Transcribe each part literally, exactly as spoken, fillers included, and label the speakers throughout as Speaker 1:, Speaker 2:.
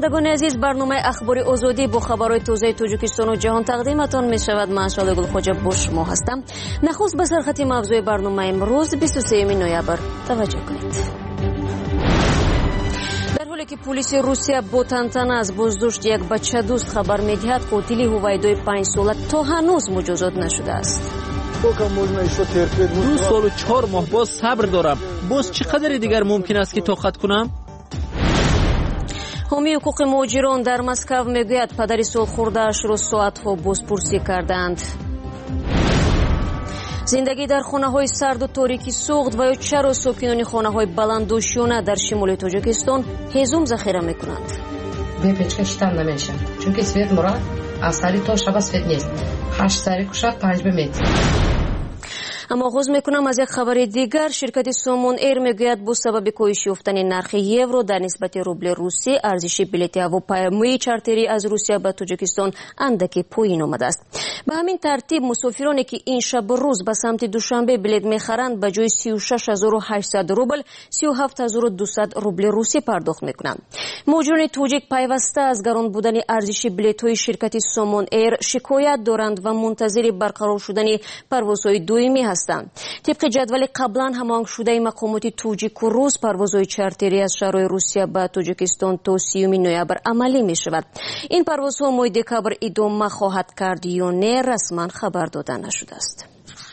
Speaker 1: شنوندگان عزیز، برنامه اخبار آزادی با خبرهای تازه تاجیکستان و جهان تقدیمتان می شود. من شاله گلخواجه با شما هستم. نخست به سرخط موضوع برنامه امروز بیست و سوم نوامبر توجه کنید. در حالی که پلیس روسیه با تنتنه از بازداشت یک بچه دوست خبر می‌دهد، قاتل هویدای پنج ساله تا هنوز مجازات نشده است.
Speaker 2: دو سال و چهار ماه باز صبر دارم. باز چقدر دیگر ممکن است که طاقت کنم؟
Speaker 1: حامی حقوق مهاجران در مسکو میگوید پدر سالخورده‌اش را ساعت‌ها بازپرسی کردند. زندگی در خانه‌های سرد و تاریکی سوخت و یا چرا ساکنان خانه‌های بلند و شیانه در شمال تاجیکستان هیزم ذخیره می‌کنند؟
Speaker 3: بپیچکش там نمیشه. چون свет مراد از سری تا شب свет نیست. هشت سری کشات پنج بمیت.
Speaker 1: اما آغاز میکنم از یک خبر دیگر. شرکت سامون ایر میگوید با سبب کاهش یافتن نرخ یورو در نسبت روبل روسی، ارزش بلیط هواپیمایی چارتری از روسیه به تاجیکستان اندکی پایین آمده است. به همین ترتیب مسافرانی که این شب و روز به سمت دوشنبه بلیط میخرند به جای سی و شش هزار و هشتصد روبل سی و هفت هزار و دویست روبل روسی پرداخت میکنند. مهاجران تاجیک پیوسته از گران بودن ارزش بلیط‌های شرکت سامون ایر شکایت دارند و منتظر برقرار شدن پروازهای دومی هستند. طبق جدول قبلا هماهنگ شده مقامات تاجیک و روس، پروازهای چارتری از شهرهای روسیه به تاجیکستان تا سیوم نوامبر عملی می شود. این پروازها ماه دکبر ادامه خواهد کرد یا نه رسما خبر داده نشده است.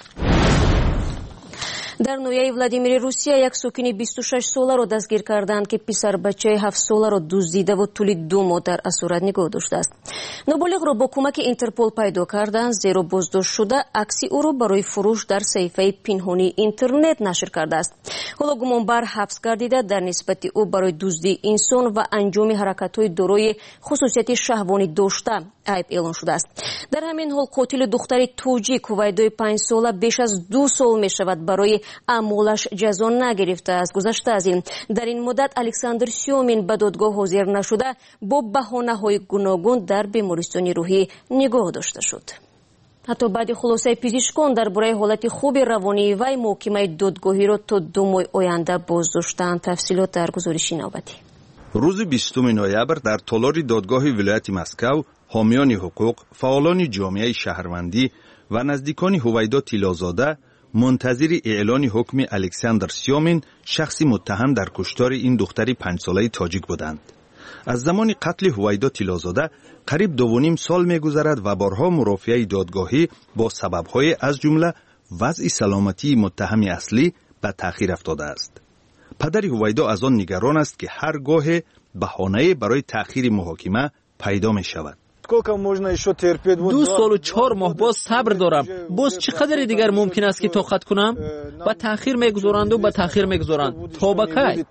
Speaker 1: در نویای ولادیمیر روسیه یک ساکن بیست و شش ساله را دستگیر کردند که پسر بچه هفت ساله را دزدیده و طول دو ماه در اسارت نگاه داشته است. نابالغ را با کمک اینترپل پیدا کردند، زیرا بازداشت شده عکس او را برای فروش در صفحه پنهانی اینترنت نشر کرده است. حالا گمانبر حبس گردیده در نسبت او برای دزدی انسان و انجام حرکت‌های دارای خصوصیت شهوانی داشته عیب اعلان شده است. در همین حال قاتل دختر تاجیک هویدای پنج ساله بیش از دو سال می شود برای اعمالش جزا نگرفته است. گذشته از این در این مدت الکساندر سیومین به دادگاه حاضر نشده با بهانه‌های گوناگون در بیمارستان روحی نگاه داشته شد. حتی بعد خلاصه پزشکان درباره حالت خوب روانی وی محکمه دادگاهی را تا دو ماه آینده بازداشتند. تفصیلات در گزارش نوبتی.
Speaker 4: روز بیستم نوامبر در تالار دادگاه ولایت مسکو حامیان حقوق، فعالان جامعه شهروندی و نزدیکان هویدا طلازاده منتظر اعلان حکم الکساندر سیومین، شخصی متهم در کشتار این دختر پنج ساله تاجیک بودند. از زمان قتل هویدا طلازاده قریب دو و نیم سال می‌گذرد و بارها مرافعه دادگاهی با سبب‌های از جمله وضع سلامتی متهم اصلی به تأخیر افتاده است. پدر هویدا از آن نگران است که هرگاه بهانه برای تأخیر محاکمه پیدا می‌شود.
Speaker 2: دو سال و چهار ماه باز صبر دارم. باز چقدر دیگر ممکن است که طاقت کنم؟ با تأخیر میگذارند و با تأخیر میگذارند. تا با کی؟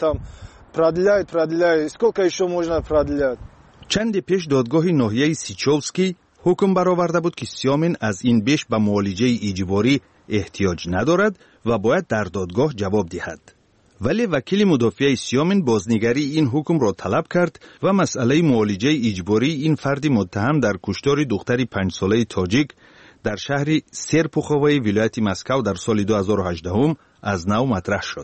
Speaker 4: چند پیش دادگاه ناحیه سیچوفسکی حکم برآورده بود که سیومین از این بیش به معالجه اجباری احتیاج ندارد و باید در دادگاه جواب دهد. ولی وکیل مدافع سیومین بازنگری این حکم را طلب کرد و مسئله معالجه اجباری این فرد متهم در کشتار دختری پنج ساله تاجیک در شهر سرپوخوای ولایت مسکو در سال دو هزار و هجده از نو مطرح شد.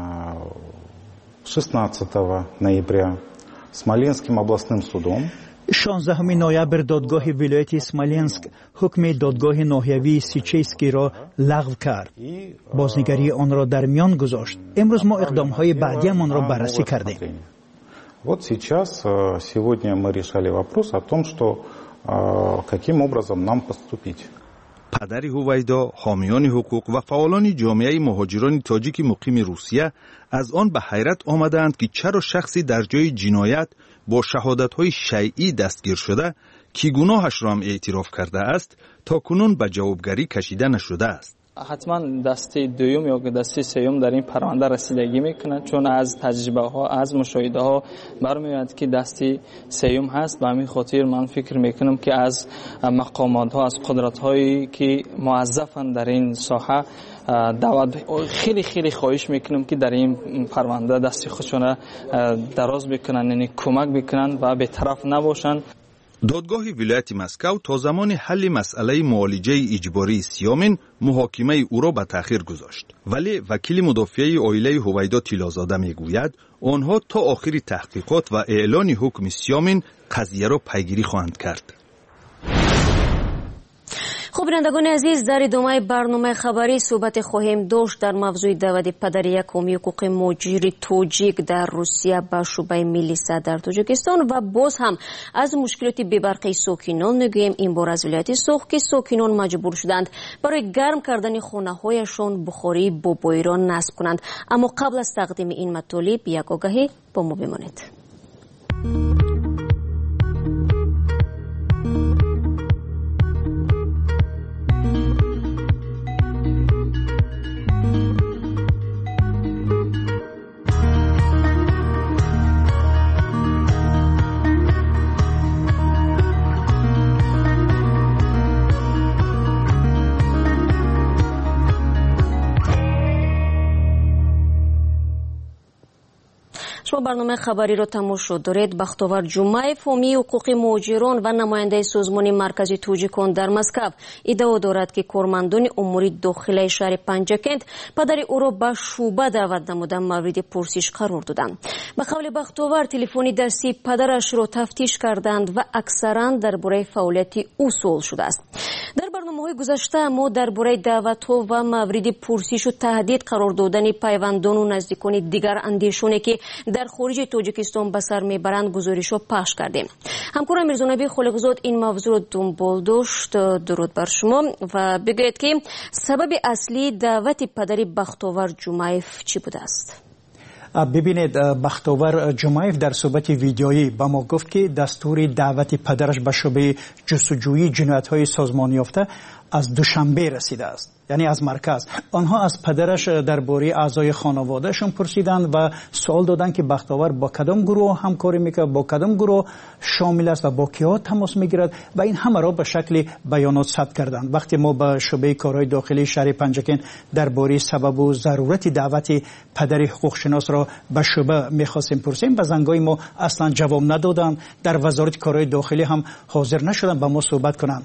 Speaker 5: шестнадцатого ноября Смоленским областным судом
Speaker 6: شانزدهم نوامبر دادگاه ولایت اسمالینسک حکم دادگاه ناحیوی سیچیسکی را لغو کرد. بازنگری آن را در میان گذاشت. امروز ما اقدام‌های بعدی آن را بررسی کردیم.
Speaker 5: Вот сейчас сегодня мы решали вопрос о том, что каким образом нам поступить.
Speaker 4: پدر هویدا، حامیان حقوق و فعالان جامعه مهاجران تاجیک مقیم روسیه از آن به حیرت آمدند که چرا شخصی در جای جنایت با شهادت‌های شیعی دستگیر شده که گناهش را هم اعتراف کرده است تا کنون به جوابگری کشیده نشده است.
Speaker 7: حتما دسته دوم یا دسته سوم در این پرونده رسیدگی میکنه، چون از تجربه ها از مشاهده ها برمیاد که دسته سوم هست. به همین خاطر من فکر میکنم که از مقامات ها، از قدرت هایی که موظفن در این ساحه دعوت خیلی خیلی خواهش میکنم که در این پرونده دست خودشون دراز بکنن، یعنی کمک بکنن و به طرف نباشن.
Speaker 4: دادگاه ولایت مسکو تا زمان حل مسئله معالجه اجباری سیامین محاکمه او را به تأخیر گذاشت. ولی وکیل مدافع عائله هویدا طلازاده میگوید آنها تا آخر تحقیقات و اعلان حکم سیامین قضیه را پیگیری خواهند کرد.
Speaker 1: خب بینندگان عزیز، در ادامه برنامه خبری صحبت خواهیم داشت در موضوع دعوت پدر یکم حقوق مهاجر توجیک در روسیه به شعبه ملی در تاجیکستان و باز هم از مشکلات ببرقی ساکنان میگوییم. این بار از ولایت سوخ که ساکنان مجبور شدند برای گرم کردن خانه هایشان بخاری با بایران نصب کنند. اما قبل از تقدیم این مطالب یک آگهی با ما بمانید. شما برنامه خبری را تماشا دارید. بختاور جمعیف حامی حقوق مهاجران و نماینده سازمان مرکزی توجیکان در مسکو ادعا دارد که کارمندان امور داخلی شهر پنجکند پدر او را به شعبه دعوت نموده مورد پرسش قرار دادند. به قول بختاور تلفن دستی پدرش را تفتیش کردند و اکثرا درباره فعالیت او سوال شده است. در برنامه‌های گذشته ما درباره دعوت‌ها و مورد پرسش و تهدید قرار دادن پیوندان و نزدیکان دیگر اندیشانی که در خارج تاجیکستان به سر میبرند گزارش‌ها پخش کردیم. همکارم میرزانبی خالقزاد این موضوع را دنبال داشت. درود بر شما و بگویید که سبب اصلی دعوت پدر بختاور جمعیف چی بوده است؟
Speaker 6: ببینید، بختاور جمعیف در صحبت ویدیویی با ما گفت که دستور دعوت پدرش به شعبه جستجویی جنایت‌های سازمان یافته از دوشنبه رسیده است، یعنی از مرکز. آنها از پدرش درباره اعضای خانوادهشون پرسیدند و سوال دادند که بختاور با کدام گروه همکاری میکنه، با کدام گروه شامل است و با کیا تماس میگیرد و این همه را به شکل بیانات ثبت کردند. وقتی ما به شعبه کارهای داخلی شهر پنجکن درباره سبب و ضرورت دعوت پدر حقوق شناس را به شعبه میخواستیم پرسیم، به زنگای ما اصلا جواب ندادند. در وزارت کارهای داخلی هم حاضر نشدند با ما صحبت کنند.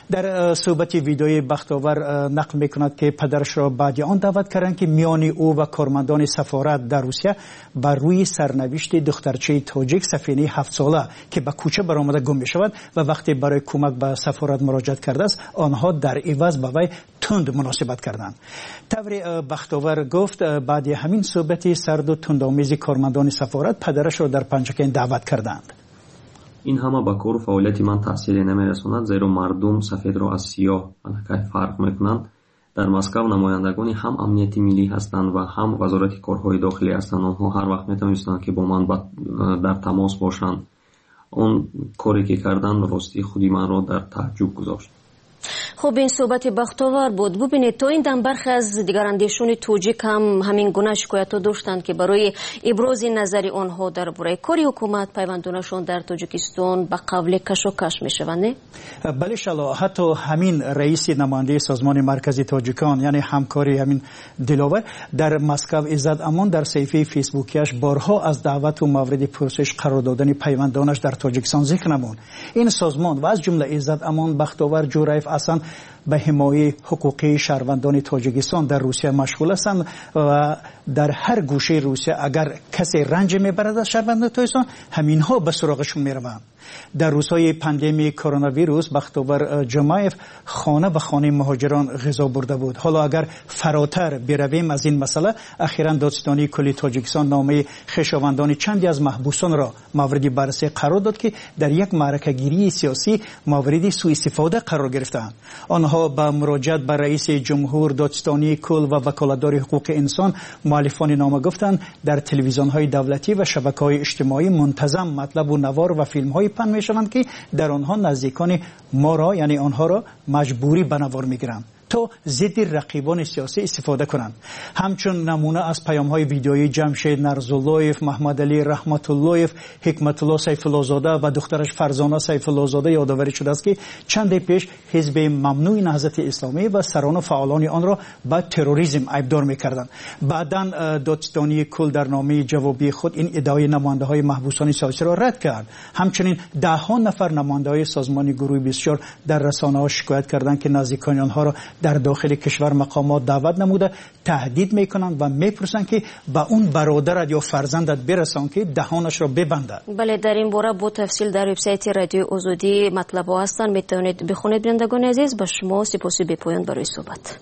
Speaker 6: در صحبت ویدیوی بختاور نقل میکند که پدرش را بعد آن دعوت کردند که میان او و کارمندان سفارت در روسیه بر روی سرنوشت دخترچه تاجیک سفینه هفت ساله که به کوچه برآمده گم میشود و وقتی برای کمک به سفارت مراجعه کرده است آنها در عوض به وی تند مناسبت کردند. طور بختاور گفت بعد همین صحبت سرد و تندآمیز کارمندان سفارت پدرش را در پنجکن دعوت کردند.
Speaker 8: این همه با کار و فعالیت من تاثیر نمیرساند، زیرا مردم سفید را از سیاه الکی فرق میکنند. در مسکو نمایندگان هم امنیت ملی هستند و هم وزارت کارهای داخلی هستند. آنها هر وقت میتونستند که با من در تماس باشند. اون کاری که کردند راستی خودی من را در تعجب گذاشت.
Speaker 1: خب این صحبت بختاور بود. ببینید تا این دم برخی از دیگر اندیشان توجیک هم همین گونه شکایت داشتند که برای ابراز نظر آنها درباره کاری حکومت پیوندانشان در تاجیکستان به قول کشاکش میشوند.
Speaker 6: بله شلا، حتی همین رئیس نماینده سازمان مرکزی تاجیکان یعنی همکاری همین دلاور در مسکو عزت امان در صفحه فیسبوکیش بارها از دعوت و مورد پرسش قرار دادن پیوندانش در تاجیکستان ذکر نمود. این سازمان و از جمله عزت امان بختاور جمعیف اصلا به حمایت حقوقی شهروندان تاجیکستان در روسیه مشغول هستند و در هر گوشه روسیه اگر کسی رنج میبرد از شهروندان تاجیکستان همینها به سراغشون میروند. در روزهای پاندمی کرونا ویروس بختاور جمعیف خانه به خانه مهاجران غذا برده بود. حالا اگر فراتر برویم از این مسئله، اخیراً دادستانی کلی تاجیکستان نامه خویشاوندان چندی از محبوسان را مورد بررسی قرار داد که در یک معرکه گیری سیاسی مورد سوء استفاده قرار گرفتند. آنها با مراجعت به رئیس جمهور، دادستانی کل و وکالتدار حقوق انسان مؤلفان نامه گفتند در تلویزیون‌های دولتی و شبکه‌های اجتماعی منتظم مطلب و نوار و فیلم‌های پن میشوند که در آنها نزدیکان ما را یعنی آنها را مجبوری به نوار میگیرند. تا ضد رقیبان سیاسی استفاده کنند. همچون نمونه از پیام‌های ویدیویی جمشید نرزاللهیف، محمد علی رحمت اللهیف، حکمت الله سیف الله زاده و دخترش فرزانه سیف الله زاده یادآوری شده است که چند پیش حزب ممنوع نهضت اسلامی و سران و فعالان آن را به تروریسم عیبدار می‌کردند. بعداً دادستانی کل در نامه جوابی خود این ادعای نماینده‌های محبوسان سیاسی را رد کرد. همچنین ده ها نفر نماینده‌های سازمان گروه بیست و چهار در رسانه‌ها شکایت کردند که نزدیکان آنها را در داخل کشور مقامات دعوت نموده تهدید می‌کنند و می‌پرسند که به اون برادرت یا فرزندت برسان که دهانش را ببنده.
Speaker 1: بله، در این باره با تفصیل در وبسایت رادیو آزادی مطلب‌ها هستند، میتونید بخونید. بینندگان عزیز، با شما سپاسی بی پایان برای صحبت.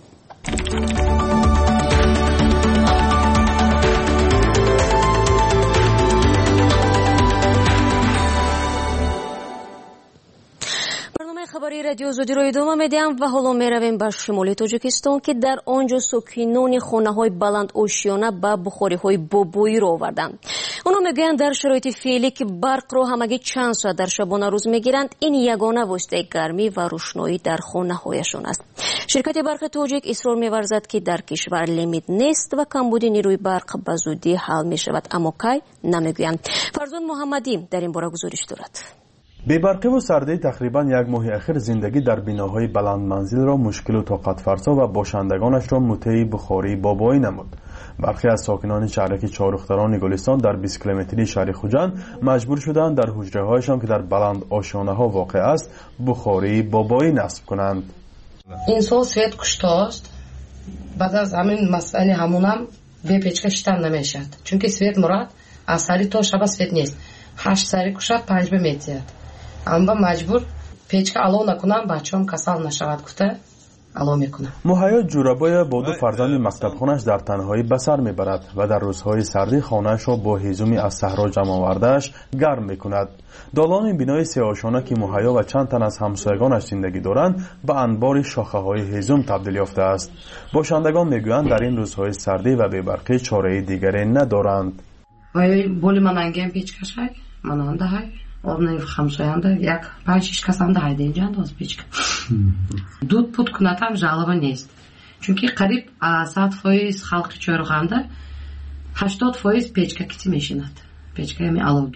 Speaker 1: خبری رادیو آزادی رو ادامه میدیم و حالا میرویم به شمال تاجیکستان که در آنجا ساکنان خانه‌های بلند آشیانه به بخاری‌های بابایی را آوردند. اونا میگویند در شرایط فعلی که برق را همگی چند ساعت در شبانه روز میگیرند، این یگانه واسطه گرمی و روشنایی در خانه‌هایشان است. شرکت برق تاجیک اصرار می‌ورزد که در کشور لیمیت نیست و کمبود نیروی برق به زودی حل می‌شود، اما کی نمیگویند. فرزان محمدی در این باره گزارش دارد.
Speaker 9: بی‌برقی و سردی تقریبا یک ماه اخیر زندگی در بناهای بلند منزل را مشکل و طاقت فرسا و باشندگانش را مطیع بخاری بابایی نمود. برخی از ساکنان شهرک چهارختران گلستان در بیست کیلومتری شهر خوجند مجبور شدند در حجره هایشان که در بلند آشیانه ها واقع است بخاری بابایی نصب کنند.
Speaker 3: این سال سویت کشتاست. بعد از همین مسئله همونم به پیچکا شتن نمیشد، چونکه سویت مراد از سری تا شب سویت نیست. هشت سری کشد پنج به میتید. اما مجبور پیچکا علو نکنم بچه‌ام کسل نشود گفته علو میکنم.
Speaker 9: مهیا جورابای با دو فرزند مکتب خونش در تنهایی به سر میبرد و در روزهای سردی خانه‌اش را با هیزمی از صحرا جمع آورده‌اش گرم میکند. دالان بنای سیاه‌شانه که مهیا و چند تن از همسایگانش زندگی دارند به انبار شاخه‌های هیزم تبدیل یافته است. باشندگان میگویند در این روزهای سردی و بی‌برقی چاره‌ای دیگری ندارند.
Speaker 3: وای بولی من انگم پیچکاشای من آن دهای اون همسایانده یک پنج شش کس هم دهیده اینجا انداز پیچکا دود پود کناتم جالبه نیست، چونکه قریب صد فایز خلق چهارخانده هشتاد فایز پیچکا کتی میشیند. پیچکا همی علوگی.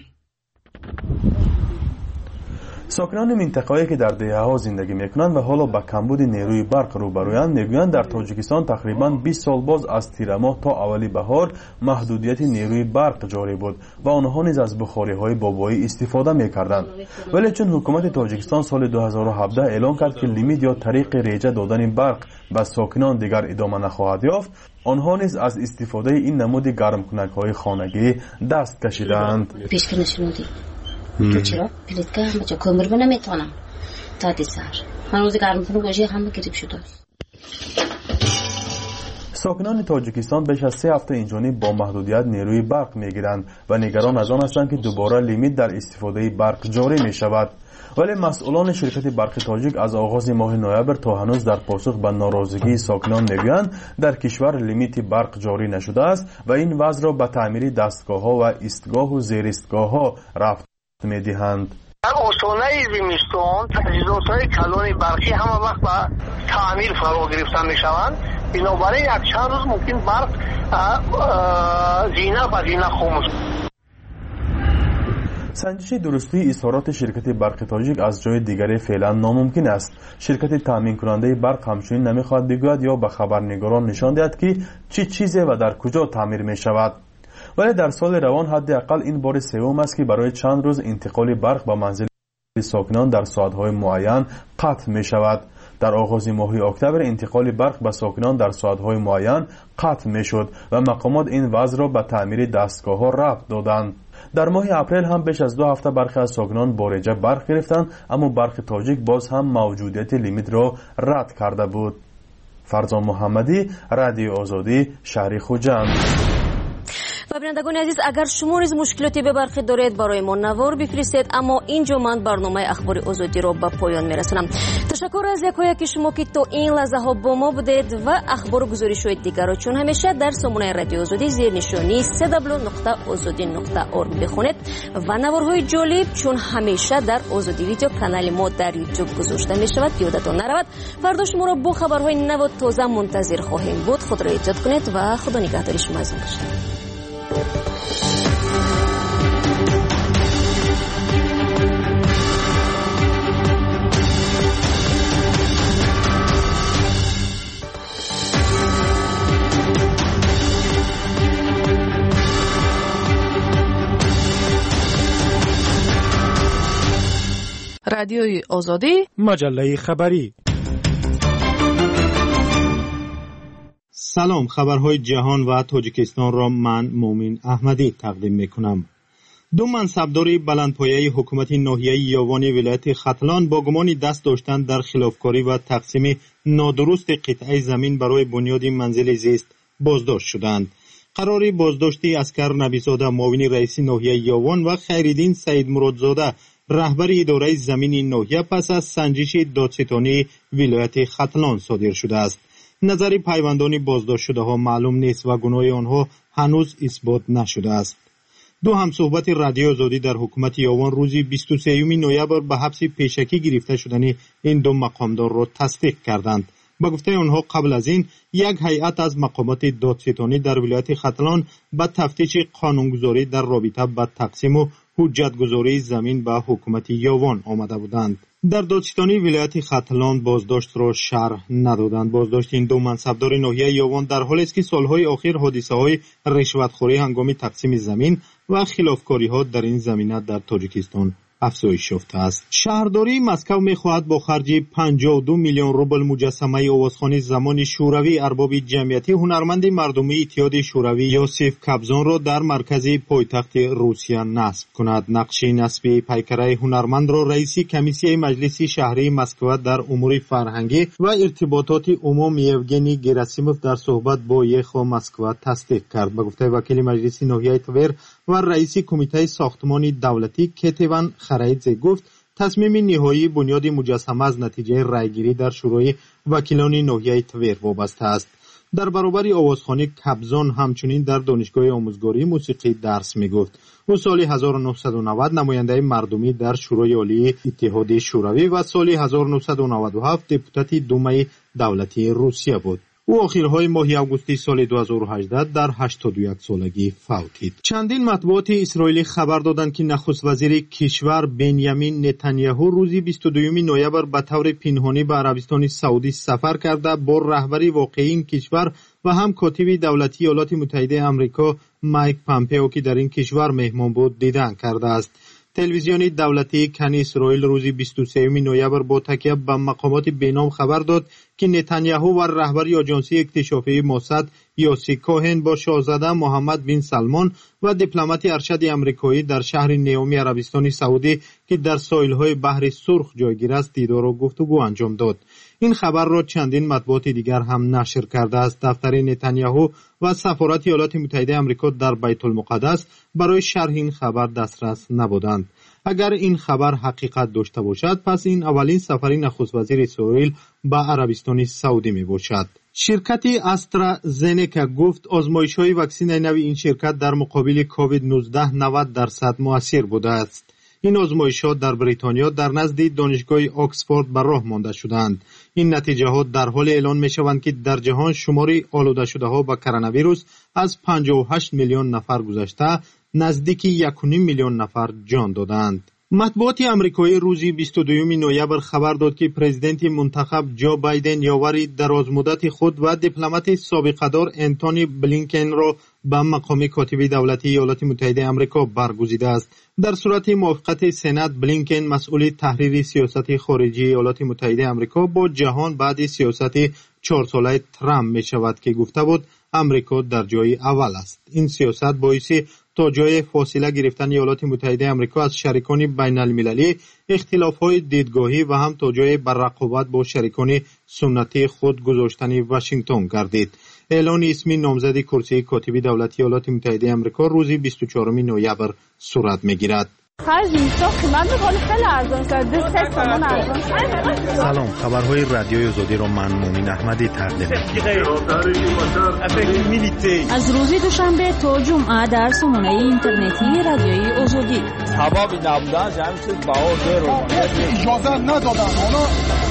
Speaker 9: ساکنان منطقه‌ای که در دهه‌ها زندگی می‌کنند و حالا با کمبود نیروی برق روبرویند میگویند در تاجیکستان تقریباً بیست سال باز از تیر ماه تا اولی بهار محدودیت نیروی برق جاری بود و آنها نیز از بخاری‌های بابایی استفاده می‌کردند. ولی چون حکومت تاجیکستان سال دو هزار و هفده اعلام کرد که لیمیت یا طریق ریجه دادن برق به ساکنان دیگر ادامه نخواهد یافت، آنها نیز از استفاده این نمود گرم‌کنک‌های خانگی دست کشیدند.
Speaker 10: تو چرا پلیتگاه همه جا کمر به نمیتونم تا دیسر من روزی گرم کنم گوشی همه گریب شده.
Speaker 9: ساکنان تاجیکستان بیش از سه هفته اینجانی با محدودیت نیروی برق میگیرند و نگران از آن هستند که دوباره لیمیت در استفاده برق جاری می شود. ولی مسئولان شرکت برق تاجیک از آغاز ماه نوامبر تا هنوز در پاسخ به ناراضگی ساکنان میگویند در کشور لیمیت برق جاری نشده است و این وضع را به تعمیر دستگاه‌ها و ایستگاه و زیرایستگاه‌ها رفت میدهند.
Speaker 11: در استانه زمستان تجهیزات‌های کلان برقی همه وقت به تعمیر فرا گرفته میشوند، بنابراین یک چند روز ممکن برق زینه به زینه خاموش.
Speaker 9: سنجش درستی اظهارات شرکت برق تاجیک از جای دیگری فعلا ناممکن است. شرکت تامین کننده برق همچنین نمیخواهد بگوید یا به خبرنگاران نشان دهد که چه چیزی و در کجا تعمیر می شود. ولی در سال روان حداقل این بار سوم است که برای چند روز انتقال برق به منزل ساکنان در ساعت‌های معین قطع می شود. در آغاز ماه اکتبر انتقال برق به ساکنان در ساعت‌های معین قطع می شد و مقامات این وضع را به تعمیر دستگاه‌ها ربط دادند. در ماه اپریل هم بیش از دو هفته برخی از ساکنان بارجه برق گرفتند، اما برق تاجیک باز هم موجودیت لیمیت را رد کرده بود. فرزان محمدی، رادیو آزادی، شهر خوجند.
Speaker 1: و بینندگان عزیز، اگر شما نیز مشکلاتی به برخی دارید برای ما نوار بفرستید. اما اینجا من برنامه اخبار آزادی را به پایان میرسانم. تشکر از یکایک شما که تا این لحظه ها با ما بودید و اخبار و گزارش‌های دیگر را چون همیشه در سامانه رادیو آزادی زیر نشانی دبلیو دبلیو دبلیو نقطه آزادی نقطه اورگ بخونید و نوارهای جالب چون همیشه در آزادی ویدیو کانال ما در یوتیوب گذاشته می شود. یادتان نرود فردا شما را با خبرهای نو و تازه منتظر خواهیم بود. خود را احتیاط کنید و خدا نگهدار شما باشد.
Speaker 12: رادیوی آزادی،
Speaker 13: مجله خبری. سلام، خبرهای جهان و تاجیکستان را من مومن احمدی تقدیم میکنم. دو منصبدار بلندپایه حکومت ناحیه یاوان ولایت ختلان با گمان دست داشتن در خلافکاری و تقسیم نادرست قطعه زمین برای بنیاد منزل زیست بازداشت شدند. قرار بازداشتی اسکر نبیزاده معاون رئیس ناحیه یاوان و خیرالدین سید مرادزاده رهبر اداره زمین ناحیه پس از سنجش دادستانی ولایت ختلان صادر شده است. نظر پیوندان بازداشت شده ها معلوم نیست و گناه آنها هنوز اثبات نشده است. دو همصحبت رادیو آزادی در حکومت یاوان روز بیست و سوم نوامبر به حبس پیشکی گرفته شدن این دو مقامدار را تصدیق کردند. با گفته آنها قبل از این یک هیئت از مقامات دادستانی در ولایت ختلان به تفتیش قانونگذاری در رابطه با تقسیم و حجتگذاری زمین به حکومت یاوان آمده بودند. در دادستانی ولایت ختلان بازداشت را شرح ندادند. بازداشت این دو منصبدار ناحیه یاوان در حالی است که سالهای اخیر حادثه‌های رشوتخوری هنگام تقسیم زمین و خلافکاری‌ها در این زمینه در تاجیکستان افزایش یافته است. شهرداری مسکو می‌خواهد با خرج پنجاه و دو میلیون روبل مجسمه آوازخوانی زمان شوروی ارباب جمعیتی هنرمند مردمی اتحاد شوروی یوسف کابزون را در مرکز پایتخت روسیه نصب کند. نقش نصب پیکره هنرمند را رئیس کمیسیه مجلس شهری مسکو در امور فرهنگی و ارتباطات عمومی یوگنی گراسیموف در صحبت با یخو مسکو تصدیق کرد. به گفته وکیل مجلس ناحیه تور و رئیس کمیته ساختمان دولتی کتیوان خرایدزه گفت تصمیم نهایی بنیاد مجسمه از نتیجه رایگیری در شورای وکیلان ناحیه تور وابسته است. در برابر آوازخوانی کابزون همچنین در دانشگاه آموزگاری موسیقی درس می‌گفت. او سال هزار و نهصد و نود نماینده مردمی در شورای عالی اتحاد شوروی و سال هزار و نهصد و نود و هفت دپوتات دومای دولتی روسیه بود. او آخرهای ماه آگوست سال دو هزار و هجده در هشتاد و یک سالگی فوتید. چندین مطبوعات اسرائیلی خبر دادند که نخست وزیر کشور بنیامین نتانیاهو روز بیست و دوم نوامبر به طور پنهانی به عربستان سعودی سفر کرده با رهبر واقعی این کشور و هم کاتب دولتی ایالات متحده آمریکا مایک پامپئو که در این کشور مهمان بود دیدن کرده است. تلویزیون دولتی کن اسرائیل روز بیست و سوم نوامبر با تکیه به مقامات بینام خبر داد که نتانیاهو و رهبر آژانسی اکتشافی موساد یوسی کوهن با شاهزاده محمد بن سلمان و دیپلمات ارشد آمریکایی در شهر نیومی عربستان سعودی که در ساحل‌های بحر سرخ جایگیر است دیدار و گفتگو انجام داد. این خبر را چندین مطبوعات دیگر هم نشر کرده است. دفتر نتانیاهو و سفارت ایالات متحده آمریکا در بیت المقدس برای شرح این خبر دسترس نبودند. اگر این خبر حقیقت داشته باشد پس این اولین سفر نخست وزیر اسرائیل به عربستان سعودی می باشد. شرکت استرازنیکا گفت آزمایش‌های واکسن نو این شرکت در مقابل کووید نوزده نود درصد مؤثر بوده است. این آزمایش‌ها در بریتانیا در نزد دانشگاه آکسفورد بر راه مانده شدند. این نتیجه‌ها در حال اعلان می‌شوند که در جهان شمار آلوده شده‌ها با کرونا ویروس از پنجاه و هشت میلیون نفر گذشته نزدیک یک و نیم میلیون نفر جان دادند. مطبوعات آمریکایی روز بیست و دوم نوامبر خبر داد که پرزیدنت منتخب جو بایدن یاور درازمدت خود و دیپلمات سابقه‌دار انتونی بلینکن را به مقام کاتب دولتی ایالات متحده آمریکا برگزیده است. در صورت موافقت سنا بلینکن مسئول تحریر سیاست خارجی ایالات متحده آمریکا با جهان بعد سیاست چهار ساله ترامپ می شود که گفته بود آمریکا در جای اول است. این سیاست باعث تا جای فاصله گرفتن ایالات متحده آمریکا از شریکان بین المللی، اختلاف‌های دیدگاهی و هم تا جای بر رقابت با شریکان سنتی خود گذاشتن واشنگتن گردید. اعلان اسم نامزد کرسی کاتبی دولت ایالات متحده آمریکا روز بیست و چهارم نوامبر صورت میگیرد.
Speaker 14: سلام، خبرهای رادیوی آزادی را من مومین احمدی تقدیم می‌کنم.
Speaker 15: از روز دوشنبه تا جمعه در سامانه اینترنتی رادیوی آزادی.
Speaker 16: سبب نبودن جمعیت باور رو اجازه ندادن.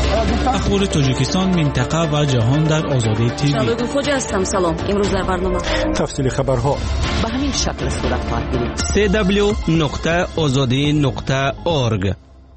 Speaker 17: اخبار تاجیکستان، منطقه و جهان در آزادی تیوی.
Speaker 1: شالوی خوجا هستم. سلام. امروز در برنامه
Speaker 14: تفصیل خبرها
Speaker 1: به همین شکل صورت خواهد گرفت.
Speaker 17: سی دبلیو نقطه آزادی نقطه اورگ.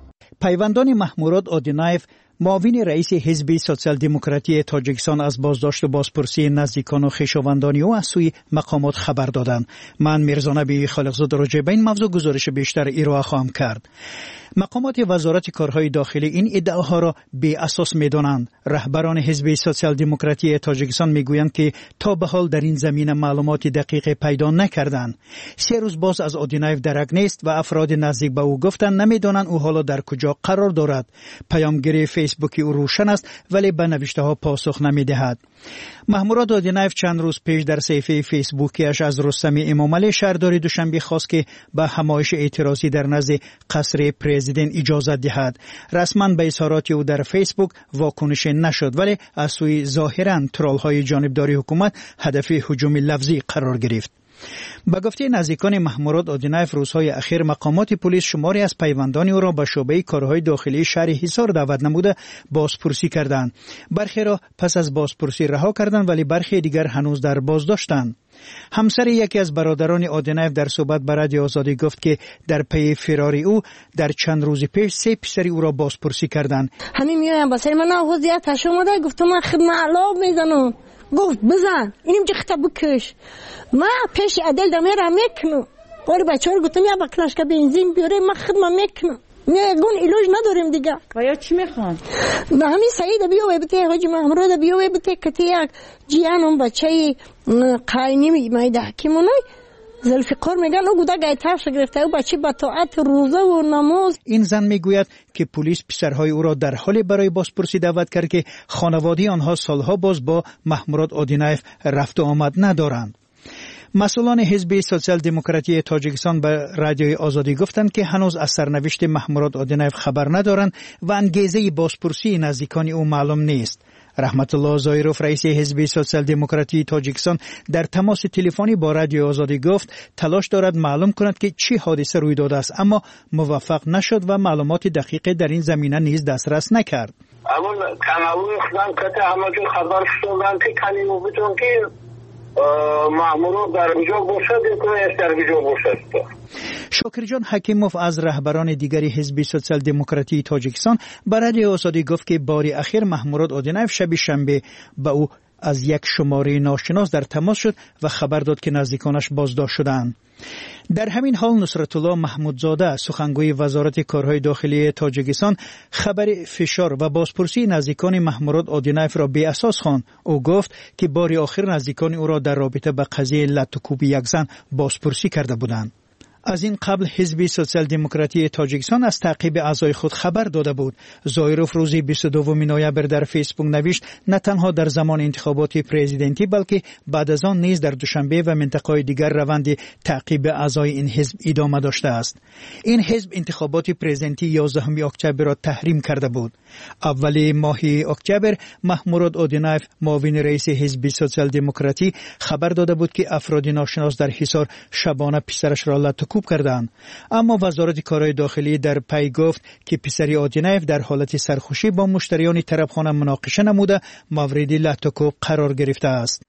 Speaker 6: پیوندان محموراد آدینایف، معاون رئیس حزب سوسیال دموکراتی تاجیکستان، از بازداشت و بازپرسی نزدیکان و خویشاوندان او از سوی مقامات خبر دادند. من میرزانبی خالقزاده راجع به این موضوع گزارش بیشتر ارائه خواهم کرد. مقامات وزارت کارهای داخلی این ادعاها را بی اساس می‌دانند. رهبران حزب سوسیال دموکراتی تاجیکستان میگویند که تا به حال در این زمینه معلومات دقیق پیدا نکردند. سه روز باز از آدینایف درک نیست و افراد نزدیک به او گفتند نمی‌دانند او حالا در کجا قرار دارد. پیامگیر فیسبوکی او روشن است ولی به نوشته‌ها پاسخ نمی‌دهد. محموراد آدینایف چند روز پیش در صفحه فیسبوکیش از رستم امامعلی شهردار دوشنبه خواست که به همایش اعتراضی در نزد قصر پرزیدنت اجازه دهد. رسما به اظهارات او در فیسبوک واکنش نشد ولی از سوی ظاهرا ترول‌های جانبداری حکومت هدف هجوم لفظی قرار گرفت. با گفته نزدیکان محموراد آدینایف روزهای اخیر مقامات پلیس شماری از پیوندان او را به شعبه کارهای داخلی شهر حصار دعوت نموده بازپرسی کردند. برخی را پس از بازپرسی رها کردند ولی برخی دیگر هنوز در بازداشتند. همسر یکی از برادران آدینایف در صحبت با رادیو آزادی گفت که در پی فرار او در چند روز پیش سه پسری او را بازپرسی کردند.
Speaker 18: همین میایم با سر من آوازیت شما گفتم من خدمت علاق میزنم. گفت بزن اینیم که خطا بکش. ما پیش عدل دمه را میکنم. ولی بچه ها گفتم یا بکنش که بنزین بیاره من خدمت میکنم. میگون ایلوج نداریم دیگه.
Speaker 15: و یا چی میخوان؟
Speaker 18: نه همین سعید بیاوه بته حاجی محمود بیاوه بته کتی یک جیانم بچه قاینی میده حکیمونای ذوالفقار میگن او گوده گایترش گرفته او بچه با طاعت روزه و نماز.
Speaker 6: این زن میگوید که پلیس پسرهای او را در حال برای بازپرسی دعوت کرد که خانواده آنها سالها باز با محموراد آدینایف رفت و آمد ندارند. مسئولان حزب سوسیال دموکراتی تاجیکستان به رادیوی آزادی گفتند که هنوز از سرنوشت محموراد آدینایف خبر ندارند و انگیزه بازپرسی نزدیکان او معلوم نیست. رحمت الله زایروف رئیس حزب سوسیال دموکراتی تاجیکستان در تماس تلفنی با رادیو آزادی گفت تلاش دارد معلوم کند که چه حادثه روی داده است اما موفق نشد و معلومات دقیق در این زمینه نیز دسترس نکرد.
Speaker 11: اما کانالون خدام کته همه جو خبر شدن که کلیمو بتون که مامورو در کجا باشد یا در کجا باشد.
Speaker 6: شاکرجان حکیموف از رهبران دیگری حزب سوسیال دموکراتی تاجیکستان برای آزادی گفت که باری اخیر محموراد آدینایف شب شنبه با او از یک شماره ناشناس در تماس شد و خبر داد که نزدیکانش بازداشت شدند. در همین حال نصرت الله محمودزاده سخنگوی وزارت کارهای داخلی تاجیکستان خبر فشار و بازپرسی نزدیکان محموراد آدینایف را بی اساس خواند. او گفت که باری آخر نزدیکان او را در رابطه با قضیه لطوکوب یک زن بازپرسی کرده بودند. از این قبل حزب سوسیال دموکراتی تاجیکستان از تعقیب اعضای خود خبر داده بود. زایروف روز بیست و دو نوامبر در فیسبوک نوشت نه تنها در زمان انتخابات پرزیدنتی بلکه بعد از آن نیز در دوشنبه و منطقه‌های دیگر روند تعقیب اعضای این حزب ادامه داشته است. این حزب انتخابات پرزیدنتی یازدهم اکتبر را تحریم کرده بود. اول ماه اکتبر محموراد آدینایف معاون رئیس حزب سوسیال دموکراتی خبر داده بود که افراد ناشناس در حصار شبانه پسرش را لطوکوب کردند. اما وزارت کارهای داخلی در پی گفت که پسری آدینایف در حالت سرخوشی با مشتریان طرفخانه مناقشه نموده مورد لطوکوب قرار گرفته است.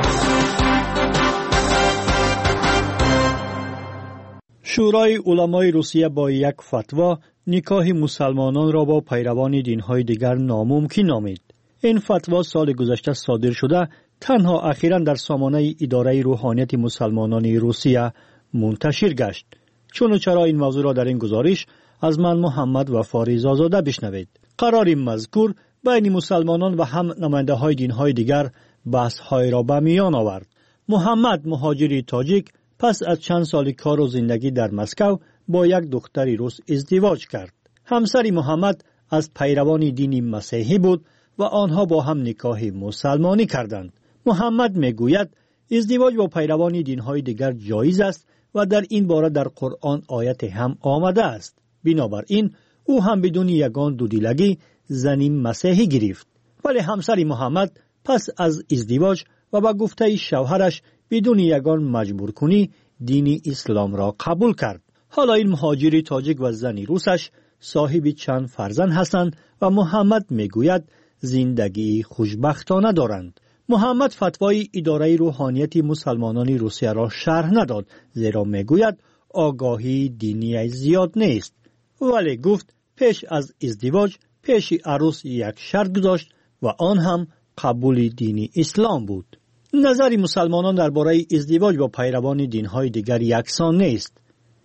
Speaker 19: شورای علمای روسیه با یک فتوا نکاح مسلمانان را با پیروان دین‌های دیگر ناممکن نامید. این فتوا سال گذشته صادر شده تنها اخیراً در سامانه اداره روحانیت مسلمانان روسیه منتشر گشت. چون و چرا این موضوع را در این گزارش از من محمد و فاریز آزاده بشنوید. قرار مذکور بین مسلمانان و هم نماینده های دین های دیگر بحث های را به میان آورد. محمد مهاجری تاجیک پس از چند سال کار و زندگی در مسکو با یک دختری روس ازدواج کرد. همسر محمد از پیروان دین مسیحی بود و آنها با هم نکاح مسلمانی کردند. محمد میگوید ازدواج با پیروان دین‌های دیگر جایز است و در این باره در قرآن آیت هم آمده است. بنابراین او هم بدون یگان دودیلگی زنی مسیحی گرفت. ولی همسر محمد پس از ازدواج و با گفته شوهرش بدون یگان مجبور کنی دین اسلام را قبول کرد. حالا این مهاجر تاجیک و زنی روسش صاحب چند فرزند هستند و محمد میگوید زندگی خوشبختانه دارند. محمد فتوای اداره روحانیت مسلمانان روسیه را شرح نداد، زیرا میگوید آگاهی دینی زیاد نیست. ولی گفت پیش از ازدواج پیش عروس یک شرط گذاشت و آن هم قبول دین اسلام بود. نظر مسلمانان درباره ازدواج با پیروان دین‌های دیگر یکسان نیست.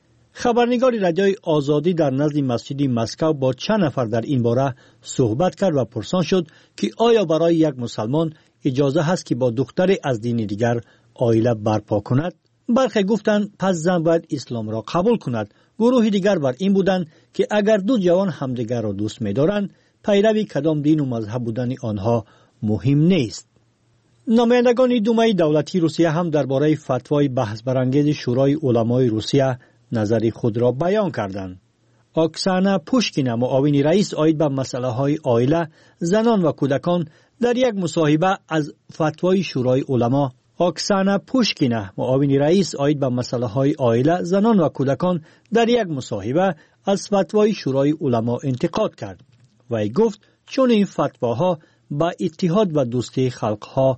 Speaker 19: خبرنگار رادیوی آزادی در نزد مسجد مسکو با چند نفر در این باره صحبت کرد و پرسان شد که آیا برای یک مسلمان اجازه هست که با دختری از دین دیگر عائله برپا کند؟ برخی گفتند پس زن باید اسلام را قبول کند. گروه دیگر بر این بودند که اگر دو جوان همدیگر را دوست می‌دارند، پیروی کدام دین و مذهب بودن آنها مهم نیست. نمایندگان دومه دولتی روسیه هم درباره فتوای بحث برانگیز شورای علمای روسیه نظر خود را بیان کردند. اکسانا پوشکینا معاون رئیس عاید به مسئله های عائله، زنان و کودکان در یک مصاحبه از فتوای شورای علما اکسانا پوشکینا معاون رئیس عاید به مسئله های عائله، زنان و کودکان در یک مصاحبه از فتوای شورای علما انتقاد کرد. وی گفت چون این فتواها با اتحاد و دوستی خلقها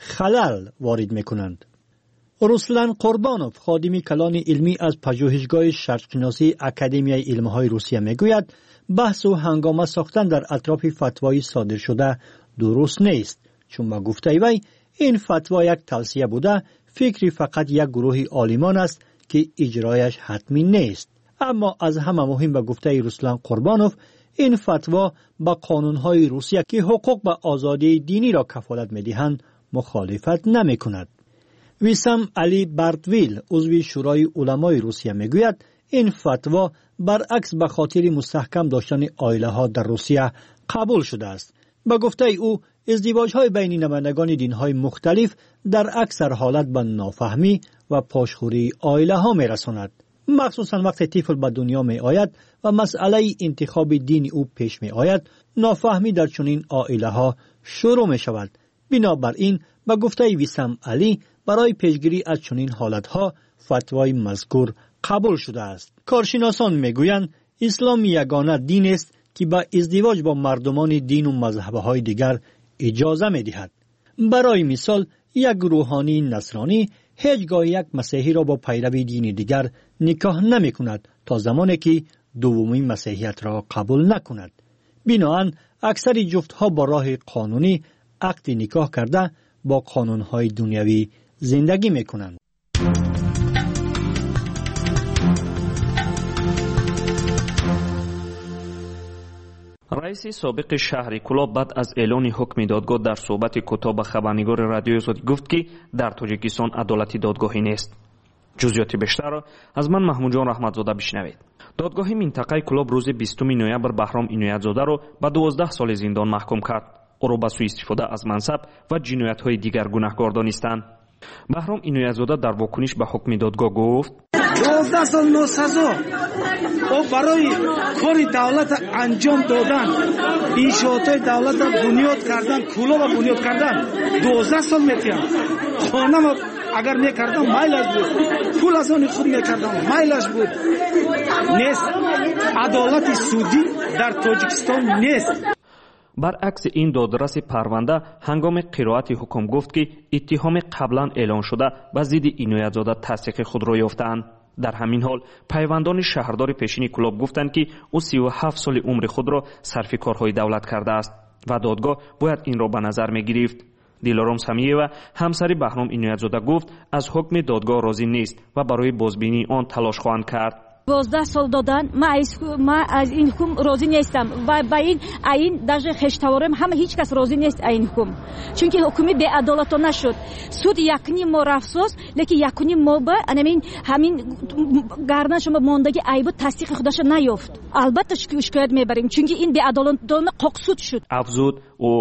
Speaker 19: خلل وارد میکنند. روسلان قربانوف خادم کلان علمی از پژوهشگاه شرقشناسی اکادمیای علمهای روسیه میگوید بحث و هنگامه ساختن در اطراف فتوای صادر شده درست نیست، چون با گفته وی این فتوا یک توصیه بوده، فکری فقط یک گروه عالمان است که اجرایش حتمی نیست. اما از همه مهم به گفته روسلان قربانوف این فتوا با قانونهای روسیه که حقوق به آزادی دینی را کفالت میدهند مخالفت نمی کند. ویسام علی بارتویل عضو شورای علمای روسیه میگوید این فتوا برعکس به خاطر مستحکم داشتن عائله ها در روسیه قبول شده است. به گفته او ازدواج های بین نمایندگان دین های مختلف در اکثر حالت به نافهمی و پاشخوری عائله ها می رساند، مخصوصا وقتی طفل به دنیا می آید و مسئله انتخاب دین او پیش می آید. نافهمی در چنین عائله ها شروع می شود. بنابراین به گفته ویسام علی برای پیشگیری از چنین حالت ها فتوای مذکور قبول شده است. کارشناسان می گویند اسلام یگانه دین است که با ازدواج با مردمان دین و مذهب‌های دیگر اجازه می دهد. برای مثال یک روحانی نصرانی هیچگاه یک مسیحی را با پیروی دین دیگر نکاح نمی کند تا زمانی که دومین مسیحیت را قبول نکند. بنابراین اکثر جفتها با راه قانونی عقد نکاح کرده با قانونهای دنیوی زندگی می کنند.
Speaker 20: رئیس سابق شهر کلاب بعد از اعلان حکم دادگاه در صحبت کوتاه به خبرنگار رادیوی آزادی گفت که در تاجیکستان عدالت دادگاهی نیست. جزئیات بیشتر را از من محمود جان رحمتزاده بشنوید. دادگاه منطقه کلاب روز بیستم نوامبر بهرام عنایتزاده را به دوازده سال زندان محکوم کرد. او را به سوء استفاده از منصب و جنایت‌های دیگر گناهکار دانستند. بهرام عنایتزاده در واکنش به حکم دادگاه گفت
Speaker 21: دوازده سال ناسزا او برای کاری دولت انجام دادن، انشاءات دولت را بنیاد کردن، کلاب را بنیاد کردن، دوازده سال میتیم. خانه ما اگر میکردم مایلش بود، پول از آن خود میکردم مایلش بود. نیست، عدالت سودی در تاجیکستان نیست.
Speaker 20: برعکس این دادرس پرونده هنگام قرائت حکم گفت که اتهام قبلا اعلان شده به ضد عنایتزاده تصدیق خود را یافتند. در همین حال پیوندان شهردار پیشین کلاب گفتند که او سی و هفت سال عمر خود را صرف کارهای دولت کرده است و دادگاه باید این را به نظر می گرفت. دیلارام سمیه و همسر بهرام عنایتزاده گفت از حکم دادگاه راضی نیست و برای بازبینی آن تلاش خواهند کرد.
Speaker 15: دوازده سال دادن، ما از این حکم راضی نیستم و با این این даже خشتوارم همه هیچ کس راضی نیست این حکم، چون که حکمی بی عدالتانه شد. سود یکنی ما رفسوس لیکن یکنی ما با همین همین گردن شما ماندگی عیب تصدیق خودش نیافت. البته شکایت میبریم چون که این بی عدالتانه قاقسود شد.
Speaker 20: افزود او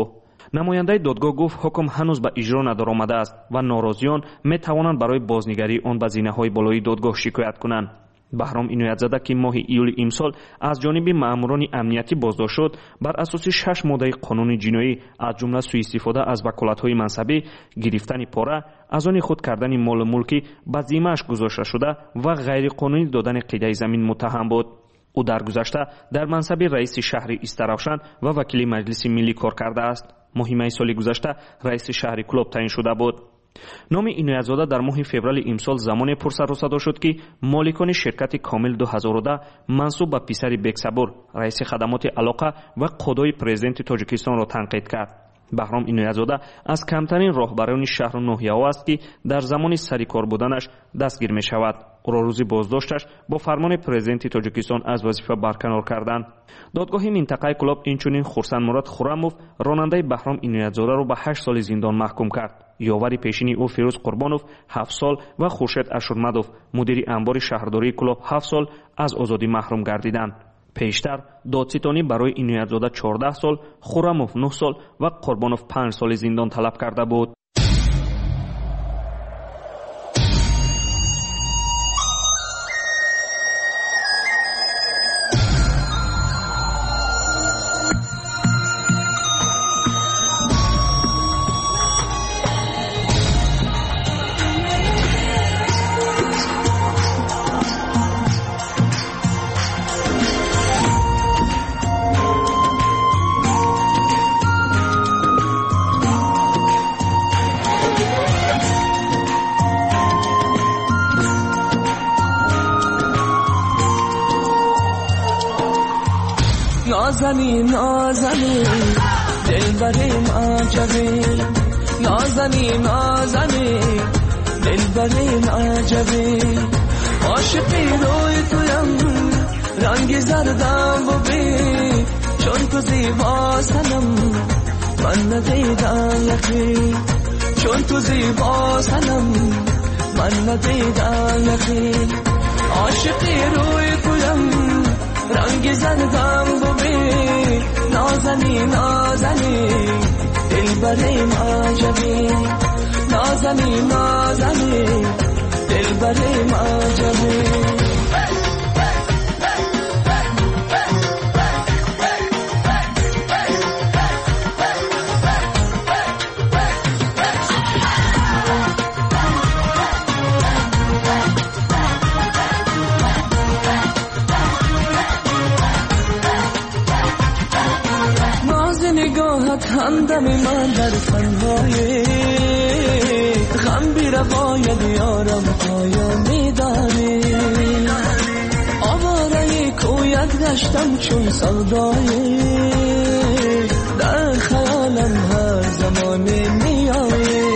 Speaker 20: намояндаи додгоҳ гуфт ҳукм ҳанӯз ба иҷро надоромада аст ва норозиён метавонанд барои бознигарии он ба зинаҳои болоии додгоҳ шикоят кунанд. баҳром иноят зада ки моҳи июли имсол аз ҷониби маъмурони амнияти боздошт шуд, бар асоси шаш моддаи қонуни ҷиноӣ аз ҷумла сӯистифода аз ваколатҳои мансабӣ, гирифтани пора, аз они худ кардани молу мулки ба зиммааш гузошта шуда ва ғайриқонунӣ додани қидаи замин муттаҳам буд. ӯ даргузашта дар мансаби раиси шаҳри Истаравшан ва вакили маҷлиси миллӣ кор кардааст. моҳи майи соли гузашта раиси шаҳри Кӯлоб таъин шуда буд. номи иноятзода дар моҳи феврали имсол замоне пурсарусадо шуд ки моликони ширкати Комил ду ҳазору да мансуб ба писари Бексабур, раиси хадамоти алоқа ва қодои президенти Тоҷикистонро танқид кард. баҳром иноятзода аз камтарин роҳбарони шаҳру ноҳияҳо аст ки дар замони сари кор буданаш дастгир мешавад. ӯро рӯзи боздошташ бо фармони президенти Тоҷикистон аз вазифа барканор карданд. додгоҳи минтақаи Кӯлоб инчунин Хурсанмурод Хуррамов, ронандаи баҳром иноятзодаро ба ҳашт соли зиндон маҳкум кард. ёвари пешини ӯ Фирӯз Қурбонов ҳафт сол ва Хуршед Ашурмадов, мудири анбори шаҳрдории Кӯлоб ҳафт сол аз озодӣ маҳрум гардиданд. пештар додситонӣ барои иноятзода чордаҳ сол, Хуррамов нӯҳ сол ва Қурбонов панҷ соли зиндон талаб карда буд.
Speaker 2: نازنی نازنی دلبریم عجبی نازنی نازنی دلبریم عجبی عاشقی روی تویم رنگ زردم ببین چون تو زیبا سنم من ندیدم یقین چون تو زیبا سنم من ندیدم یقین عاشقی روی تویم رنگ زردم ببین نازنی نازنی دلبریم عجبی نازنی نازنی دلبریم عجبی همدم من در تنهایی غم بی رقای دیارم پایا میدانی آواره کویت گشتم چون سودایی در خیالم هر زمان میایی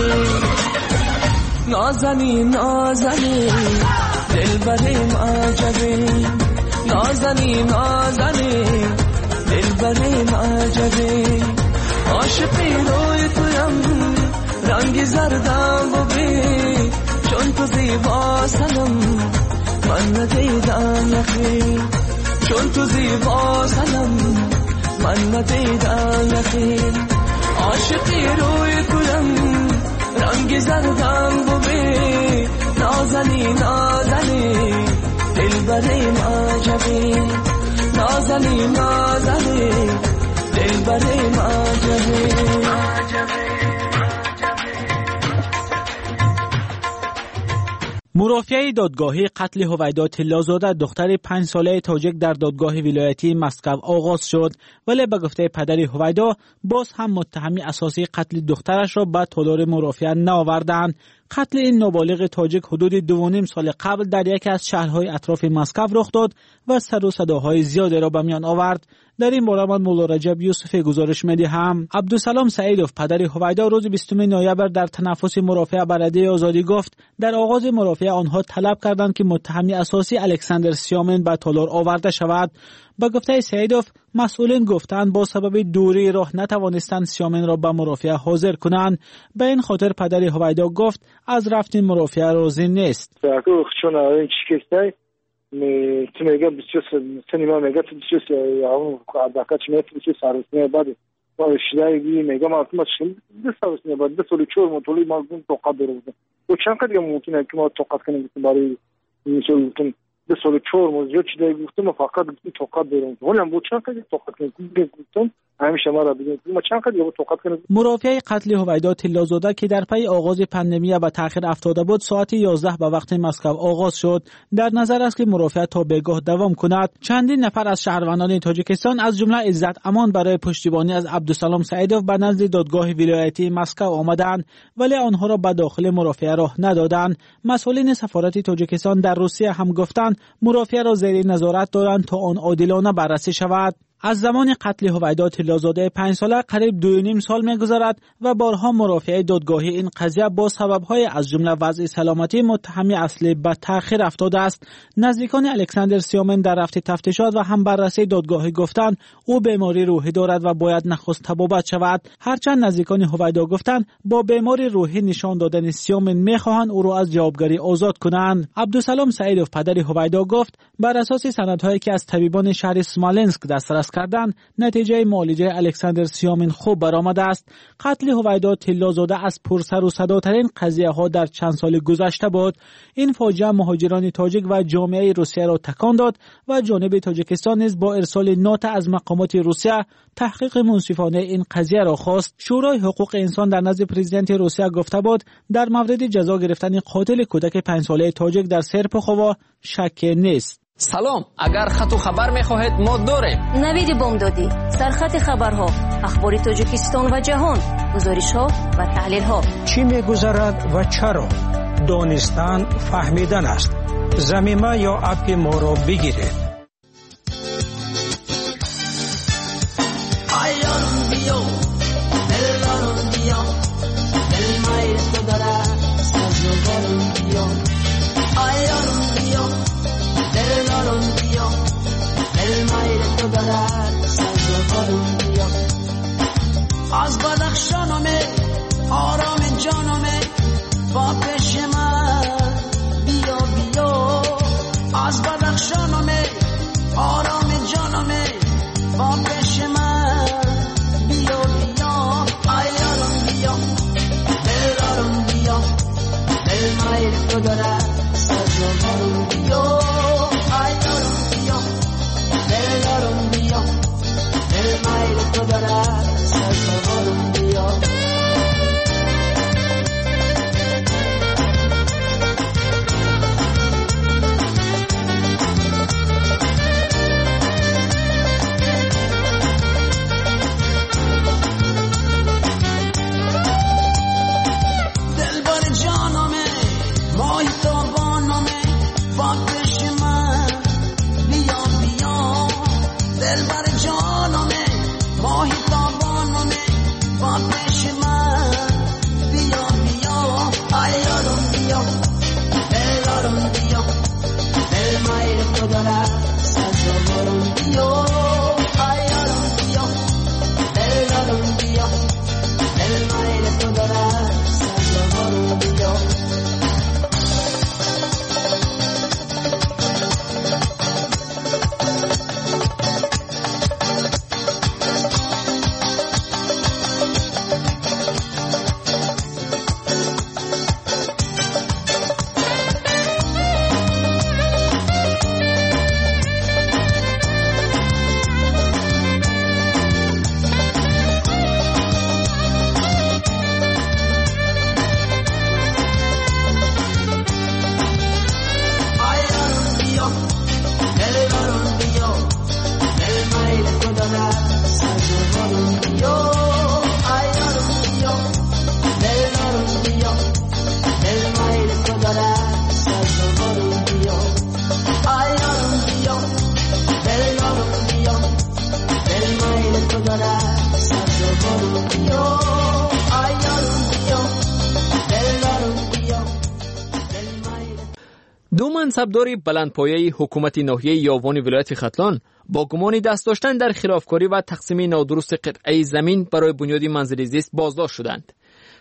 Speaker 2: نازنی نازنی دلبریم عجبی نازنی نازنی دلبریم عجبی عاشقی روی تویم رنگ زردم ببین چون تو زیبا سنم من ندیدم یقین چون تو زیبا سنم من ندیدم یقین عاشقی روی تویم رنگ زردم ببین نازنی نازنی دلبریم عجبی نازنی نازنی دلبریم عجبی
Speaker 19: مرافعه دادگاهی قتل هویدا طلازاده دختر پنج ساله تاجیک در دادگاه ولایتی مسکو آغاز شد، ولی به گفته پدر هویدا باز هم متهمی اساسی قتل دخترش را به تالار مرافعه نآوردند. قتل این نابالغ تاجیک حدود دو و نیم سال قبل در یکی از شهرهای اطراف مسکو رخ داد و سر و صداهای زیادی را به میان آورد. در این باره من مولا رجب یوسفی گزارش می‌دهم. عبدالسلام سعیدوف پدر هویدا روز بیستم نوامبر در تنفس مرافعه بر رده آزادی گفت در آغاز مرافعه آنها طلب کردند که متهمی اساسی الکساندر سیامن به تالار آورده شود. با گفته سعیدوف مسئولین گفتند با سبب دوری راه نتوانستند سیامن را به مرافعه حاضر کنند. به این خاطر پدر هویدا گفت از رفتن مرافعه راضی نیست.
Speaker 22: tu me ga bicho se se nima me ga bicho se ya un adaka chme bicho sarusne bade
Speaker 5: شدایی میگم اصلا شل دست است بعد دست ولی چور مطلوب ما توقع داریم و چند قدر ممکنه که ما توقع کنیم برای مثلا دست ولی چور موضوع چیزی گفتم فقط توقع داریم ولی هم چند قدر توقع کنیم گفتم همیشه ما را ببینید ما چند قدر توقع کنیم.
Speaker 22: مرافعه قتل هویدا طلازاده که در پی آغاز پاندمی و تأخیر افتاده بود ساعت یازده به وقت مسکو آغاز شد. در نظر است که مرافعه تا بگاه دوام کند. چندین نفر از شهروندان تاجیکستان از جمله عزت امان برای پشتیبانی از عبدالسلام سعیدوف به نزد دادگاه ولایتی مسکو آمدند ولی آنها را به داخل مرافعه راه ندادند. مسئولین سفارت تاجیکستان در روسیه هم گفتند مرافعه را زیر نظارت دارند تا آن عادلانه بررسی شود. از زمان قتل هویدا طلازاده پنج ساله قریب دو و نیم سال می‌گذرد و بارها مرافعه دادگاهی این قضیه با سبب‌های از جمله وضع سلامتی متهم اصلی به تأخیر افتاده است. نزدیکان الکساندر سیامن در رفت تفتیشات و هم بررسی دادگاهی گفتند او بیماری روحی دارد و باید نخست طبابت شود. هرچند نزدیکان هویدا گفتند با بیماری روحی نشان دادن سیامن می‌خواهند او را از جوابگری آزاد کنند. عبدالسلام سعیدوف پدر هویدا گفت بر اساس سندهایی که از طبیبان شهر اسمالنسک دسترس کردن نتیجه معالجه الکساندر سیامین خوب برآمده است. قتل هویدا طلازاده از پرسر و صداترین قضیه ها در چند سال گذشته بود. این فاجعه مهاجران تاجیک و جامعه روسیه را تکان داد و جانب تاجیکستان نیز با ارسال نوت از مقامات روسیه تحقیق منصفانه این قضیه را خواست. شورای حقوق انسان در نزد پرزیدنت روسیه گفته بود در مورد جزا گرفتن قاتل کودک پنج ساله تاجیک در سرپخوا شک نیست.
Speaker 23: سلام، اگر خط و خبر میخواهید ما داریم.
Speaker 1: نوید بامدادی، سرخط خبرها، اخبار تاجیکستان و جهان، گزارش ها و تحلیل ها.
Speaker 24: چی میگذرد و چرا؟ دانستن فهمیدن است. زمینه یا اپ ما را بگیرید.
Speaker 2: از بدخشانمه آرام جانمه با پیش من بیا بیا از بدخشانمه آرام جانمه با پیش من بیا بیا ایارم بیا دلارم بیا دل مایل تو داره سرجوارم بیا ایارم بیا دلارم بیا دل مایل تو داره سرجوارم بیا
Speaker 23: دو منصبدار بلندپایه حکومت ناحیه یاوان ولایت ختلان با گمان دست داشتن در خلافکاری و تقسیم نادرست قطعه زمین برای بنیاد منزل زیست بازداشت شدند.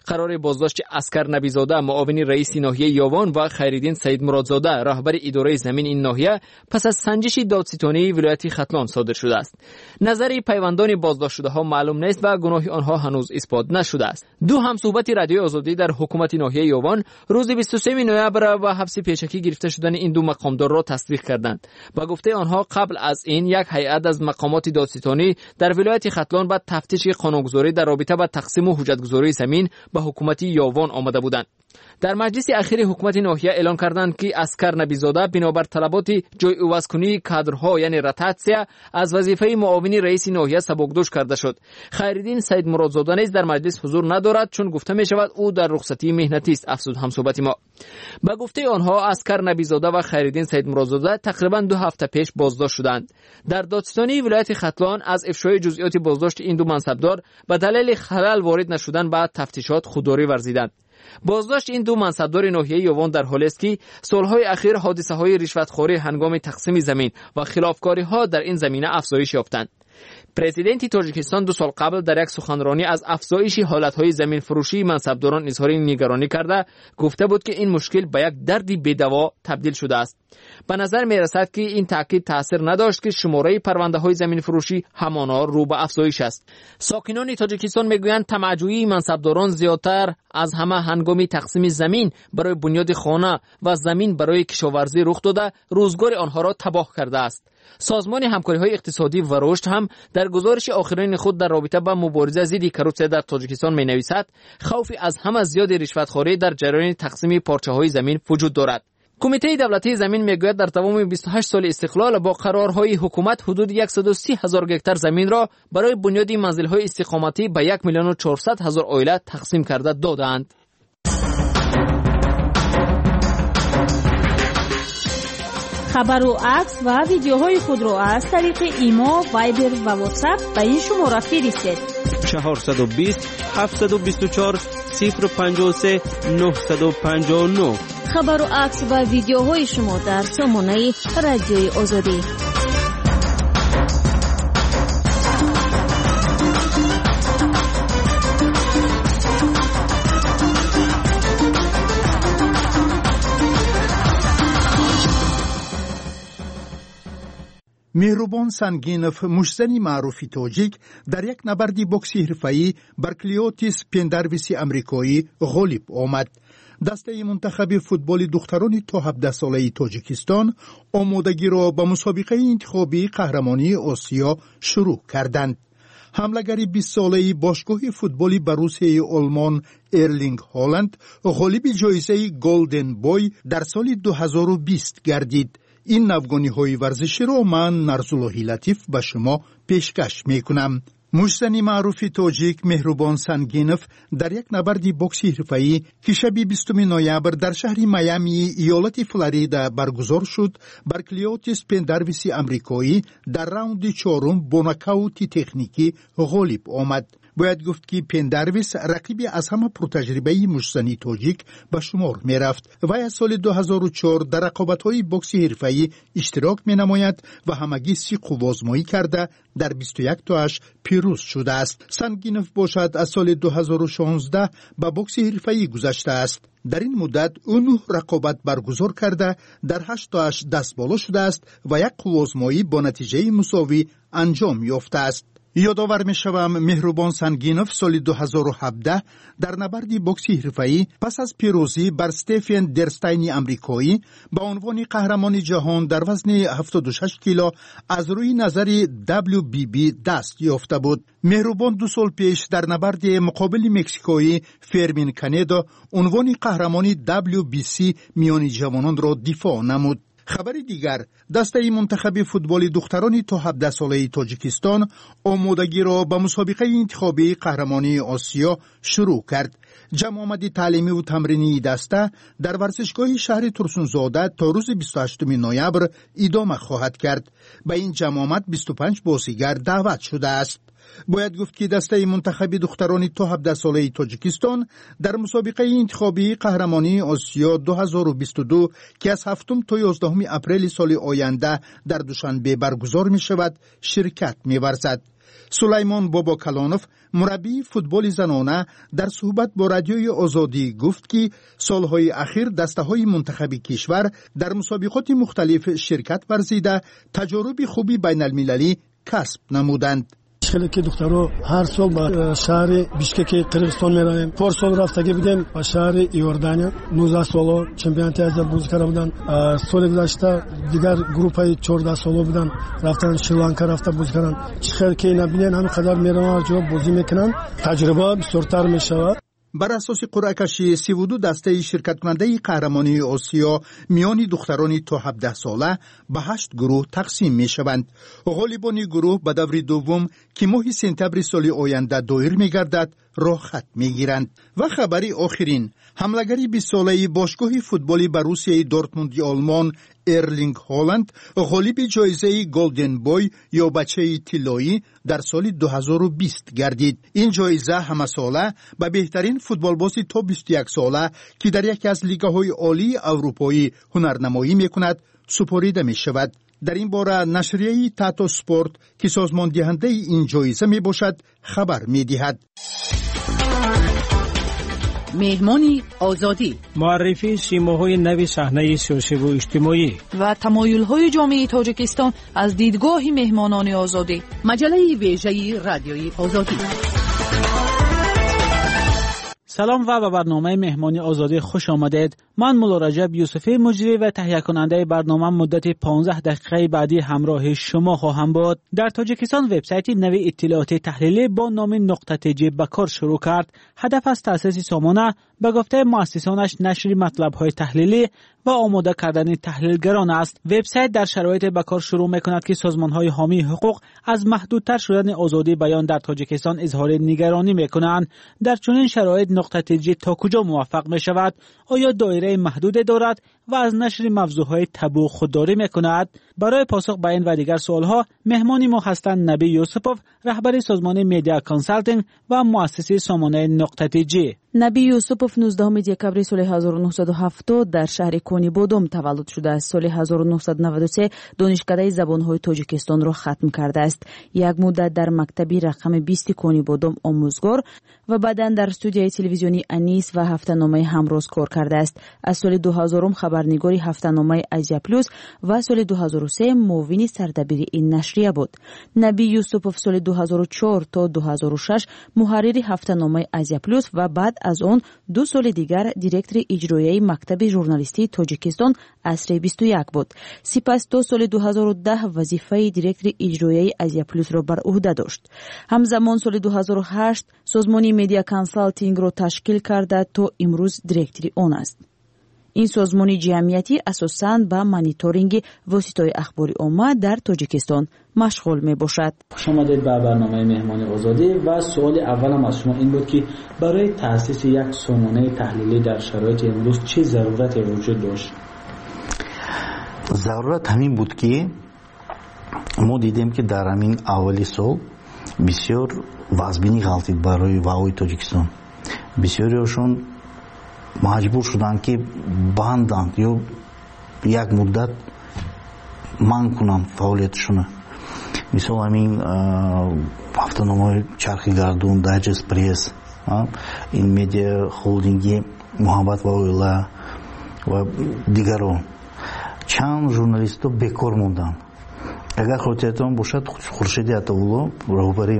Speaker 23: قرار بازداشت اسکر نبیزاده معاون رئیس ناحیه یاوان و خیرالدین سید مرادزاده رهبر اداره زمین این ناحیه پس از سنجش دادستانی ولایت ختلان صادر شده است. نظر پیوندان بازداشت شده ها معلوم نیست و گناه آنها هنوز اثبات نشده است. دو همصحبت رادیوی آزادی در حکومت ناحیه یاوان روز بیست و سوم نوامبر و حبس پیشکی گرفته شدن این دو مقامدار را تصدیق کردند. با گفته آنها قبل از این یک هیئت از مقامات دادستانی در ولایت ختلان با تفتیش قانونگذاری در رابطه با تقسیم و حجتگذاری زمین به حکومت یاوان آمده بودند. در مجلس اخیر حکومت ناحیه اعلان کردند که اسکر نبیزاده بنابر طلبات جای عوض کنی کادرها یعنی رتاتسیا از وظیفه معاون رئیس ناحیه سبکدوش کرده شد. خیرالدین سید مرادزاده نیز در مجلس حضور ندارد چون گفته می شود او در رخصتی مهنتی است. افزود همصحبت ما. با گفته آنها اسکر نبیزاده و خیرالدین سید مرادزاده تقریبا دو هفته پیش بازداشت شدند. در دادستانی ولایت ختلان از افشای جزئیات بازداشت این دو منصبدار به دلیل خلل وارد نشدن به تفتیشات خودداری ورزیدند. بازداشت این دو منصبدار ناحیه یاوان در حالی است که سالهای اخیر حادثه‌های رشوتخوری هنگام تقسیم زمین و خلافکاری‌ها در این زمینه افزایش یافتند. پرزیدنت تاجیکستان دو سال قبل در یک سخنرانی از افزایش حالتهای زمین فروشی منصبداران اظهار نگرانی کرده گفته بود که این مشکل به یک دردی بی‌دوا تبدیل شده است. به نظر می رسد که این تاکید تاثیر نداشت که شماره پرونده های زمین فروشی همانا رو به افزایش است. ساکنان تاجیکستان میگویند طمعجویی منصبداران زیادتر از همه هنگام تقسیم زمین برای بنیاد خانه و زمین برای کشاورزی رخ داده روزگار آنها را تباه کرده است. سازمان همکاری‌های اقتصادی و رشد هم در گزارش آخرین خود در رابطه با مبارزه ضد کروپسیا در تاجیکستان می‌نویسد خوفی از همه زیاد رشوتخوری در جریان تقسیم پارچه‌های زمین وجود دارد. کمیته دولتی زمین میگوید در تمام بیست و هشت سال استقلال با قرارهای حکومت حدود صد و سی هزار هکتار زمین را برای بنیاد منزل‌های استقامتی به یک میلیون و چهارصد هزار عائله تقسیم کرده دادند.
Speaker 15: خبر و عکس و ویدیوهای خود را از طریق ایما، وایبر و واتساپ به این شماره فرستید.
Speaker 3: چهارصد و بیست هفتصد و بیست و چهار صفر پنجاه و سه نهصد و پنجاه و نه.
Speaker 1: خبر و عکس و ویدیوهای شما در سامانه رادیوی آزادی.
Speaker 4: مهربان سنگینف مشزنی معروفی تاجیک در یک نبردی بوکسی حرفه‌ای بر کلیوتیس پندرویسی امریکایی غالب آمد. دسته منتخب فوتبال دختران تا هفده ساله تاجیکستان آمادگی را به مسابقه انتخابی قهرمانی آسیا شروع کردند. حمله‌گر بیست ساله باشگاه فوتبالی بروسیای آلمان ارلینگ هالند غالب جایزه گلدن بوی در سال دو هزار و بیست گردید. این نوگانی های ورزشی را من نرزاللهی لطیف به شما پیشکش می کنم. مشزنی معروفی تاجیک مهربان سنگینف در یک نبردی بوکسی حرفه‌ای که شب بیستم نوامبر در شهر میامی ایالت فلوریدا برگزار شد بر کلیوتیس پندرویسی امریکایی در راوند چهارم با ناکاوت تکنیکی غالب آمد. باید گفت که پندرویس رقیبی از همه پرتجربه مشزنی تاجیک به شمار می رفت و از سال دو هزار و چهار در رقابت‌های بوکسی حرفه‌ای اشتراک می نماید و همگی سی قوازمایی کرده در بیست و یک تاش پیروز شده است. سنگینف باشد از سال دو هزار و شانزده به بوکسی حرفه‌ای گذشته است. در این مدت او نه رقابت برگزار کرده در هشت تاش دست بالا شده است و یک قوازمایی با نتیجه مساوی انجام یافته است. یادآور می شوم مهربان سنگینف سال دو هزار و هفده در نبردی بوکسی حرفه‌ای پس از پیروزی بر استفن درستین امریکایی با عنوان قهرمان جهان در وزن هفتاد و شش کیلو از روی نظر دبلیو بی بی دست یافته بود. مهربان دو سال پیش در نبرد مقابل مکزیکویی فرمین کانیدو عنوان قهرمانی دبلیو بی سی میان جوانان را دفاع نمود. خبر دیگر، دسته منتخب فوتبال دختران تا هفده ساله تاجیکستان آمادگی را به مسابقه انتخابی قهرمانی آسیا شروع کرد. جمع آمد تعلیمی و تمرینی دسته در ورزشگاه شهر ترسونزاده تا روز بیست و هشتم نوامبر ادامه خواهد کرد. به این جمع آمد بیست و پنج بازیگر دعوت شده است. باید گفت که دسته منتخب دختران تا هفده ساله تاجیکستان در مسابقه انتخابی قهرمانی آسیا دو هزار و بیست و دو که از هفتم تا یازدهم اپریل سال آینده در دوشنبه برگزار می شود شرکت می ورزد. سلیمان بابا کلانوف مربی فوتبال زنانه در صحبت با رادیوی آزادی گفت که سالهای اخیر دسته‌های منتخبی کشور در مسابقات مختلف شرکت ورزیده تجارب خوبی بین المللی کسب نمودند.
Speaker 7: خیلی که دخترها هر سال به شهر بیشکک قرقیزستان میرویم. پارسال رفتگی بودیم به شهر ایوردانیا. نوزده ساله چمپیونات آسیا بازی کرده بودن. سال گذشته دیگر گروه چهارده ساله بودن رفتن شریلانکا رفته بازی کردن. خیلی که نبینن همین قدر میرن جو بازی میکنن. تجربه بسیارتر میشود.
Speaker 4: بر اساس قرعه کشی سی و دو دسته شرکت کننده قهرمانی آسیا میان دختران تا هفده ساله به هشت گروه تقسیم می شوند. غالبان گروه به دور دوم که ماه سپتامبر سال آینده دایر می گردد راه خط می گیرند. و خبری آخرین، حملگری بیست ساله باشگاه فوتبالی بروسیای دورتموند آلمان ارلینگ هالند غالب جایزه گلدن بوی یا بچه طلایی در سال دو هزار و بیست گردید. این جایزه همه ساله به بهترین فوتبالباز تا بیست و یک ساله که در یکی از لیگ‌های عالی اروپایی هنرنمایی می‌کند سپرده می‌شود. در این باره نشریه تاتو سپورت که سازمان دهنده این جایزه میباشد خبر می‌دهد.
Speaker 12: مهمانی آزادی،
Speaker 24: معرفی سیماهای نو صحنه سیاسی و اجتماعی
Speaker 12: و تمایل‌های جامعه تاجیکستان از دیدگاه مهمانان آزادی. مجله ویژه رادیوی آزادی.
Speaker 22: سلام و به برنامه مهمانی آزادی خوش آمدید. من مولا رجب یوسفی مجری و تهیه کننده برنامه مدت پانزده دقیقه بعدی همراه شما خواهم بود. در تاجیکستان وبسایت نوی اطلاعات تحلیلی با نام نقطه تیجی به کار شروع کرد. هدف از تأسیس سامانه به گفته مؤسسانش نشر مطلب‌های تحلیلی و آماده کردن تحلیلگران است. وبسایت در شرایط به کار شروع می‌کند که سازمان‌های حامی حقوق از محدودتر شدن آزادی بیان در تاجیکستان اظهار نگرانی می‌کنند. در چنین شرایط نقطه تیجی تا کجا موفق می‌شود؟ آیا دایره محدود دارد و از نشر موضوعهای تبو خودداری می‌کند؟ برای پاسخ به این و دیگر سوال‌ها مهمانی ما هستند نبی یوسپوف، رهبر سازمان میدیا کانسالتینگ و مؤسس سامانه نقطه تیجی.
Speaker 8: نبی یوسپوف نوزدهم دکبر سال هزار و نهصد و هفتاد در شهر کنی بودم تولد شده است. سال هزار و نهصد و نود و سه دانشکده زبان‌های تاجیکستان را ختم کرده است. یک مدت در مکتبی رقم بیست کنی بودم آموزگار و بعداً در استودیوی تلویزیونی انیس و هفته‌نامه همروز کار کرده است. از سال دو هزار خبرنگاری هفته‌نامه آزیا پلوس و سال دو هزار و سه معاون سردبیر این نشریه بود. نبی یوسپوف سال دو هزار و چهار تا دو هزار و شش محرر هفته‌نامه آزیا پلوس و بعد از آن دو سال دیگر دیرکتور اجرایی مکتب ژورنالیستی تاجیکستان عصر بیست و یک بود. سپس دو سال دو هزار و ده وظیفه دیرکتور اجرایی آزیا پلوس را بر عهده داشت. همزمان سال دو هزار و هشت سازمان میدیا کانسالتینگ را تشکیل کرده تا امروز دیرکتور آن است. این سازمان جمعیتی اساساً به مانیتورینگ واسطه‌های اخباری عامه در تاجیکستان مشغول می باشد.
Speaker 22: خوش آمدید به برنامه مهمانی آزادی و سوال اولم از شما این بود که برای تأسیس یک سامانه تحلیلی در شرایط امروز چه ضرورتی وجود داشت؟
Speaker 9: ضرورت همین بود که ما دیدیم که در همین اولی سال بسیار وضعبینی غلطید برای وعای تاجیکستان. بسیاریشون مجبور شدند که بندند یا یک مدت من کنند فعالیتشون. مثال همین هفته‌نامه چرخی گردون، دایجست پرس، این مدیا هولدینگی محبت و اویلا و دیگران. چند ژورنالیست بکار موندند. اگر خاطرتان باشد خورشید عطاالله رهبر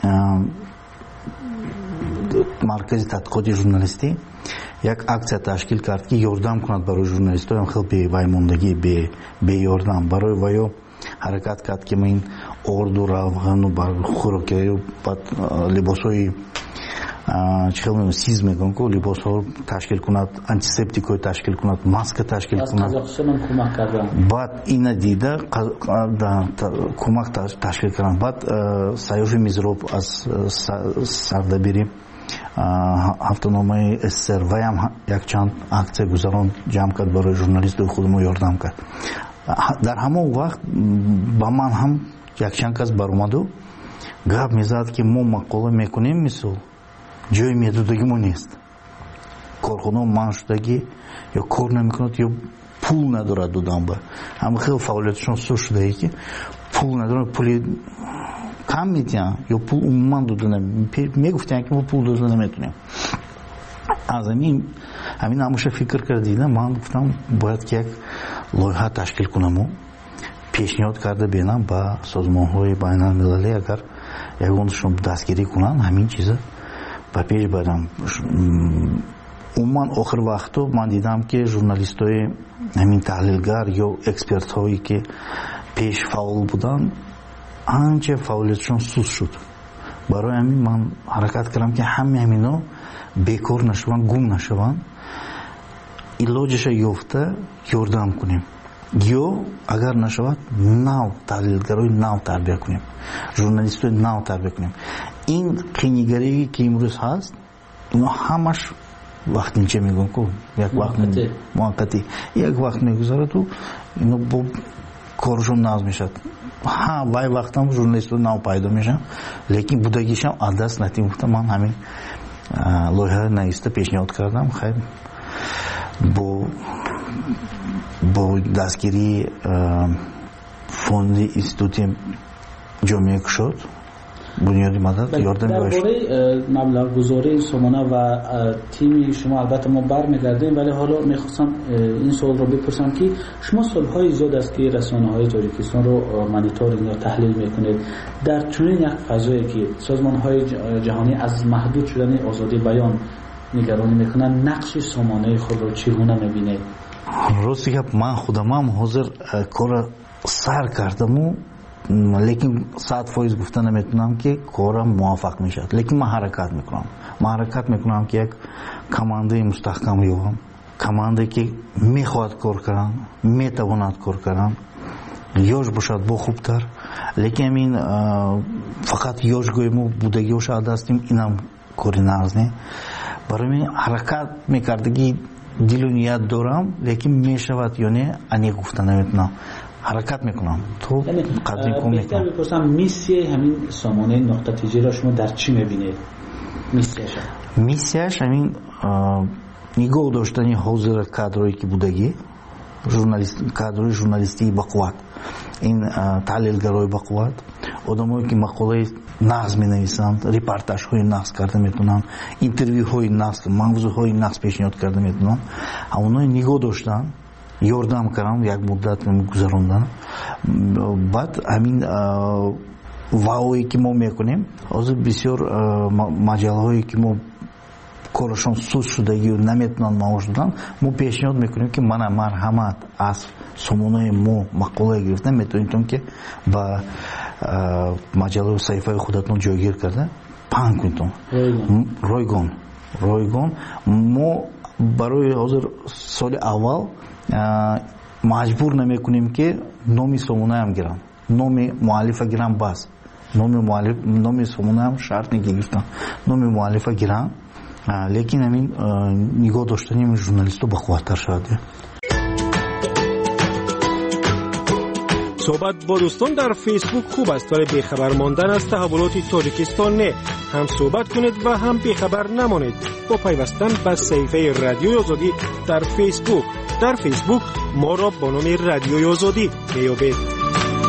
Speaker 9: مرکز تحقیقات ژورنالیستی یک акция تشکیل کرد که یاردم کند برای ژورنالیست‌ها. خیلی به وای موندگی به به یاردم برای وایو حرکت کرد که من орд و равған و بر خوراکی و بعد لباسای چخیل سیز میگن که لباس‌ها تشکیل کند، آنتیسپتیک‌های تشکیل کند، ماسک تشکیل کند.
Speaker 22: از قزاقستان کمک کردن.
Speaker 9: بعد این دیده کمک تشکیل کردن. بعد سایوف میزروب از سردبیری هفته‌نامه استر و هم یک چند акция گذران جمع کرد برای ژورنالیست خودمو یاردم کرد. در همون وقت با من هم یک چند کس برآمد و گپ میزد که ما مقاله میکنیم مثل جای میدودگی ما نیست. کارخانه من شدگی یا کار نمیکند یا پول ندارد دادن به. هم خیلی فعالیتشون سو شده ای که پول ندارد، پولی کم میتونن یا پول عموما دادن میگفتن که ما پول دادن نمیتونیم. از همین همین هموشه فکر کردیدم. من گفتم باید که یک لایحه تشکیل کنم و پیشنهاد کرده بینم با سازمان‌های بین‌المللی اگر یگانشون دستگیری کنن همین چیزا با پیش برم. عموما آخر وقتا من دیدم که ژورنالیست‌های همین تحلیلگر یا اکسپرت‌هایی که پیش فعال بودن آنچه فعالیتشون سوس شد. برای همین من حرکت کردم که همه همینا بیکار نشوند، گم نشوند، علاجش یافته یاردم کنیم یا اگر نشود نو تحلیلگرای نو تربیت کنیم، ژورنالیستای نو تربیت کنیم. این قینیگری که امروز هست اینا همش وقت اینچه میگن که یک وقت موقتی یک وقت میگذاره تو اینا با کارشون ناز میشد. ها وای وقت هم ژورنالیستو نو پیدا میشن لیکن بودگیش هم از دست نتیم. گفتم من همین لایحه نوشته پیشنهاد کردم. خیر با با دستگیری فوند اینستیتوت جامعه کشاد بنیادی مدد یاردم داشت.
Speaker 22: درباره مبلغ گذاری سامانه و تیم شما البته ما برمیگردیم، ولی حالا میخواستم این سوال رو بپرسم که شما سالهای زیاد است که رسانه‌های تاجیکستان رو مانیتورینگ یا تحلیل میکنید. در چنین یک فضایی که سازمان‌های جهانی از محدود شدن آزادی بیان نگرانی میکنن، نقش سامانه خود رو چگونه میبینید؟
Speaker 9: راستی که من خودم هم حاضر کار سر کردم و لیکن صد فایز گفتن نمیتونم که کارم موفق میشد. لیکن من حرکت میکنم من حرکت میکنم که یک کمانده مستحکم یابم، کمانده که میخواد کار کردن، میتواند کار کردن، یاش باشد با خوبتر. لیکن این فقط یاش گویمو بودگیوش عدستیم اینم کاری نرز نه. برای من حرکت میکردگی دل و نیت دارم لیکن میشود یا نه انی گفتن نمیتونم. حرکت میکنم تو قدری کن میکنم.
Speaker 22: بپرسم میسیه همین سامانه نقطه تیجه را شما در چی میبینید؟ میسیهش
Speaker 9: میسیهش همین نگاه داشتنی حاضر کادرایی که بودگی ژورنالیست کادرای ژورنالیستی با قوت، این تحلیلگرای با قوت، آدمایی که مقاله نقض مینویسند، رپورتاژ های نقض کرده میتونن، اینترویو های نقض، موضوع های نقض پیشنهاد کرده میتونن. اونای نگاه داشتن یاردم کردم یک مدت میگذروندن. بعد همین واوی که ما میکنیم از بسیار مجله که ما کارشون سوس شدگی و نمیتونن معاش دادن، ما پیشنهاد میکنیم که من مرحمت از سامانه ما مقاله گرفتن میتونید که با مجله و صحیفه خودتون جایگیر کرده پنج کنید رایگان رایگان. ما برای حاضر سال اول مجبور نمیکنیم که نامی سامانه هم گیرن، نامی مؤلفه گیرن، بس نامی مؤلف نامی سامانه هم شرط نگیرفتن، نامی مؤلفه گیرن. لیکن همین نگاه داشتنی این ژورنالیستو با قوت‌تر شده.
Speaker 10: صحبت با دوستان در فیسبوک خوب است ولی بیخبر ماندن از تحولات تاجیکستان نه. هم صحبت کنید و هم بیخبر نمانید با پیوستن به صفحه رادیوی آزادی در فیسبوک. در فیسبوک ما را با نام رادیوی آزادی میابید.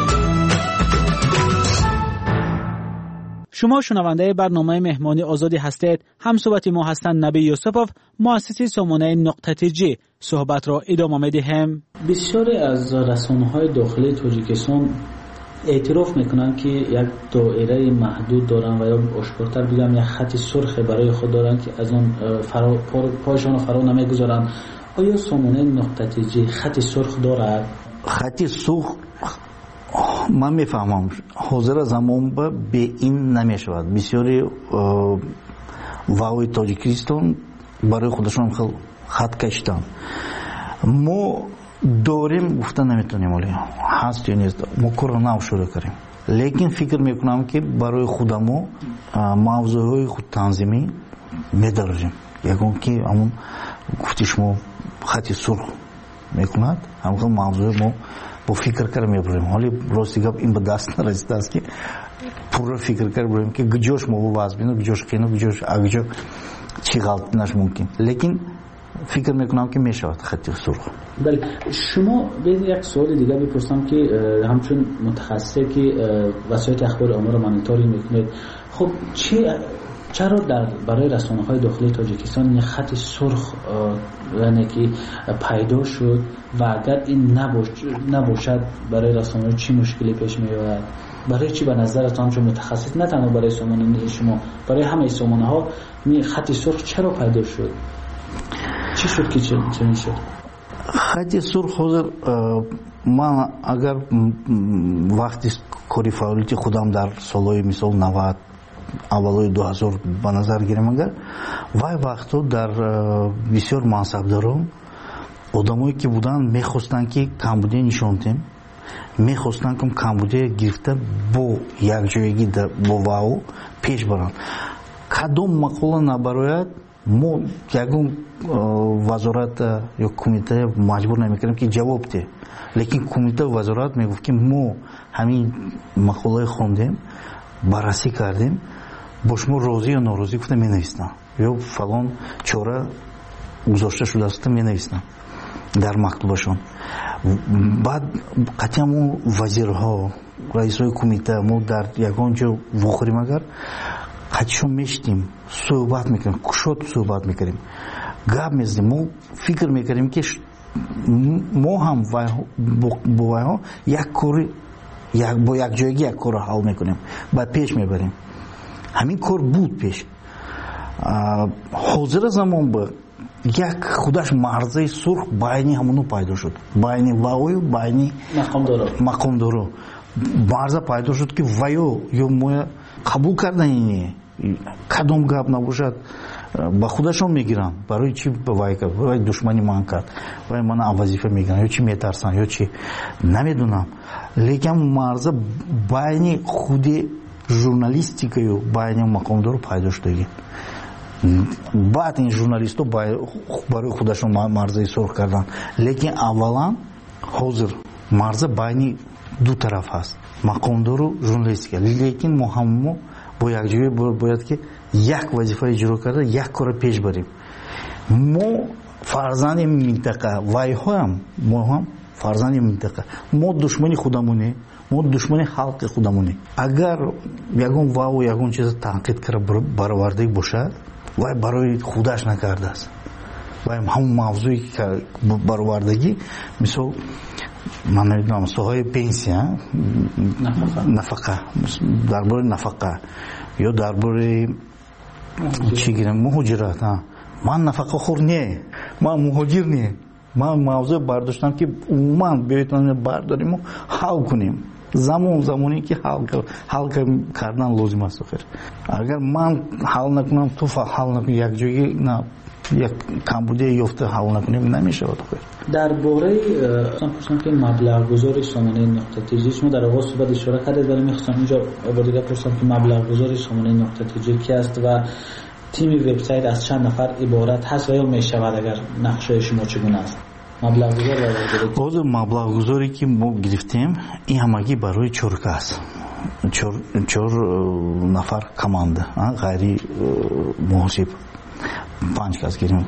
Speaker 22: شما شنونده برنامه مهمانی آزادی هستید. هم صحبت ما هستند نبی یوسفوف، مؤسس سامانه نقطه تیجی. صحبت را ادامه میدیم. بسیاری از رسانه‌های داخلی تاجیکستان اعتراف میکنن که یک دایره محدود دارن و یا آشکارتر بگم یک خط سرخ برای خود دارن که از اون فرا پایشان فرا نمیگذارن. آیا سامانه نقطه تیجی خط سرخ دارد؟
Speaker 9: خط سرخ من میفهمم حاضر زمان به این نمیشود. بسیاری واوی تاجیکستان برای خودشون خیلی خط کشیدن. ما داریم گفتن نمیتونیم ولی هست یا نیست ما کار نو شروع کنیم. لیکن فکر میکنم که برای خودمو موضوعهای خود تنظیمی میداریم. یکون که همون گفتی شما خط سرخ میکند همون موضوع ما با فکر کردن میبریم. حالی راستی گپ این به دست نرسیده است که پورا فکر کردیم که گجوش ما باز بینو گجوش کینو گجوش اگجو چی غلط نش ممکن. لیکن فکر میکنم که میشود خط سرخ.
Speaker 22: بله شما ببینید یک سوال دیگه بپرسم که همچون متخصصی که وسایل اخبار عامه رو مانیتورینگ میکنید، خب چه چرا در برای رسانه‌های داخلی تاجیکستان این خط سرخ یعنی که پیدا شد و اگر این نباش نباشد برای رسانه‌ها چی مشکلی پیش میاد؟ برای چی به نظرتان چون متخصص نه تنها برای سامانه شما برای همه سامانه‌ها این خط سرخ چرا پیدا شد؟ چی شد که چنین شد؟
Speaker 9: خط سرخ حاضر من اگر وقتی کاری فعالیت خودم در سالهای مثال نود اولای دو هزار به نظر گیرم، اگر وای وقتو در بسیار منصبداران آدمایی که بودن میخواستن که کمبودی نشون دهیم، میخواستن که کمبودی گرفته با یک جایگی با واو پیش برن. کدام مقوله نبراید ما یکم وزارت یا کمیته مجبور نمیکنیم که جواب ده، لیکن کمیته وزارت میگفت که ما همین مقوله خوندیم بررسی کردیم با شما راضی یا ناراضی گفتم می نویسم یا فلان چاره گذاشته شده است می نویسم در مکتوبشون. بعد قطعا ما وزیرها رئیسای کمیته ما در یگان جا واخوریم اگر قطعشون میشتیم صحبت میکنیم کشات صحبت میکنیم گپ میزنیم، ما فکر میکنیم که ما هم با وایها یک کاری با یک جایگی یک کار حل میکنیم بعد پیش میبریم. همین کار بود پیش. حاضر زمان با یک خودش مرزه سرخ باینی همونو پیدا شد، باینی واوی باینی مقام دارو مرزه پیدا شد که وایو یا ما قبول کردن اینه کدام گپ نباشد با خودشون میگیرن برای چی به وای کرد برای دشمنی من کرد وای من وظیفه میگیرن یا چی میترسن یا چی نمیدونم، لیکن مرزه باینی خود ژورنالیستیکا و باینی مقام دارو پیدا شده. بعد این ژورنالیستو برای خودشون مرزه سرخ کردن، لیکن اولا حاضر مرزه باینی دو طرف هست مقام دارو ژورنالیستیکا، لیکن ما هم با یک جایی باید که یک وظیفه اجرا کرده یک کار پیش بریم. ما فرزند منطقه وای هم ما هم فرزند منطقه، ما دشمنی خودمونه، ما دشمنی خلق خودمونه. اگر یگون واو یگون چیز تنقید کرده برآورده باشد وای برای خودش نکرده است، وای همون موضوعی که برآوردگی مثل من نمیدونم سوهای پنسیا نفقه درباره نفقه یا درباره چی گیرم مهاجرت، من نفقه خور نه من مهاجر نه، من موضوع برداشتم که من بیایتون برداریم و حل کنیم زمان زمانی که حل حل کردن لازم است. اگر من حل نکنم تو حل نکنی یک جایی نه یک کمبودی یافته حل نکنیم نمیشه.
Speaker 22: درباره اصلا پرسیدم که مبلغ گذاری سامانه نقطه تیجی شما در آغاز صحبت اشاره کردید ولی می‌خواستم اینجا با دیگه پرسیدم که مبلغ گذاری سامانه نقطه تیجی کی است و تیم وبسایت از چند نفر عبارت هست و یا میشود اگر نقشه شما چگونه است؟ مبلغ گذاری
Speaker 9: باز مبلغ گذاری که ما گرفتیم این همگی برای چرک است، چهار چهار نفر کمانده غیر محاسب پنج کس گیریم.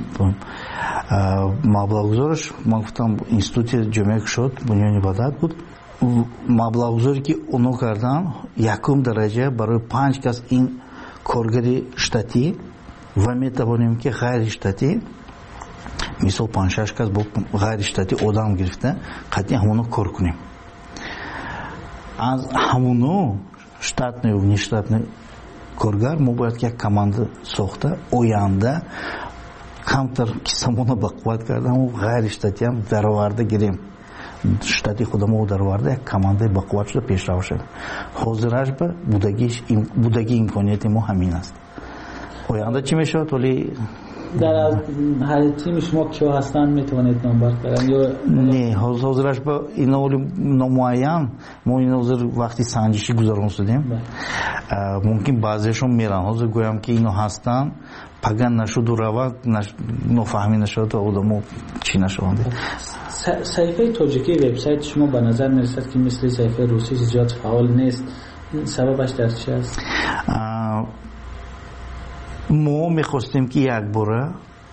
Speaker 9: مبلغ گذارش ما گفتم اینستیتوت جمعه شد بنیانی بدت بود. مبلغ گذاری که اونو کردن یکم درجه برای پنج کس این کارگری شتاتی و می توانیم که غیر شتاتی مثل پنج شش کس با غیر شتاتی آدم گرفته قطعی همونو کار کنیم. از همونو شتاتنی و نیشتاتنی کارگر ما باید که یک کمانده ساخته آینده کمتر کسامونو بقوت کردم و غیر شتاتی هم در آورده گیریم. شتاتی خودمو در آورده یک کمانده بقوت شده پیش رو شد. حاضرش به بودگی امکانیت ما همین است. آینده چی میشود؟ ولی
Speaker 22: در هر تیم شما کیا هستن میتونید نام بردارن یا
Speaker 9: نه؟ حاضرش به اینا ولی نمایان ما اینا حاضر وقتی سنجشی گذارون شدیم ممکن بعضیشون میرن حاضر گویم که اینا هستن پگن نشد و رواد نفهمی نشد و آدمو چی نشونده.
Speaker 22: صحیفه تاجیکی وبسایت شما به نظر میرسد که مثل صحیفه روسی زیاد فعال نیست، سببش در چی است؟
Speaker 9: ما میخواستیم که یک باره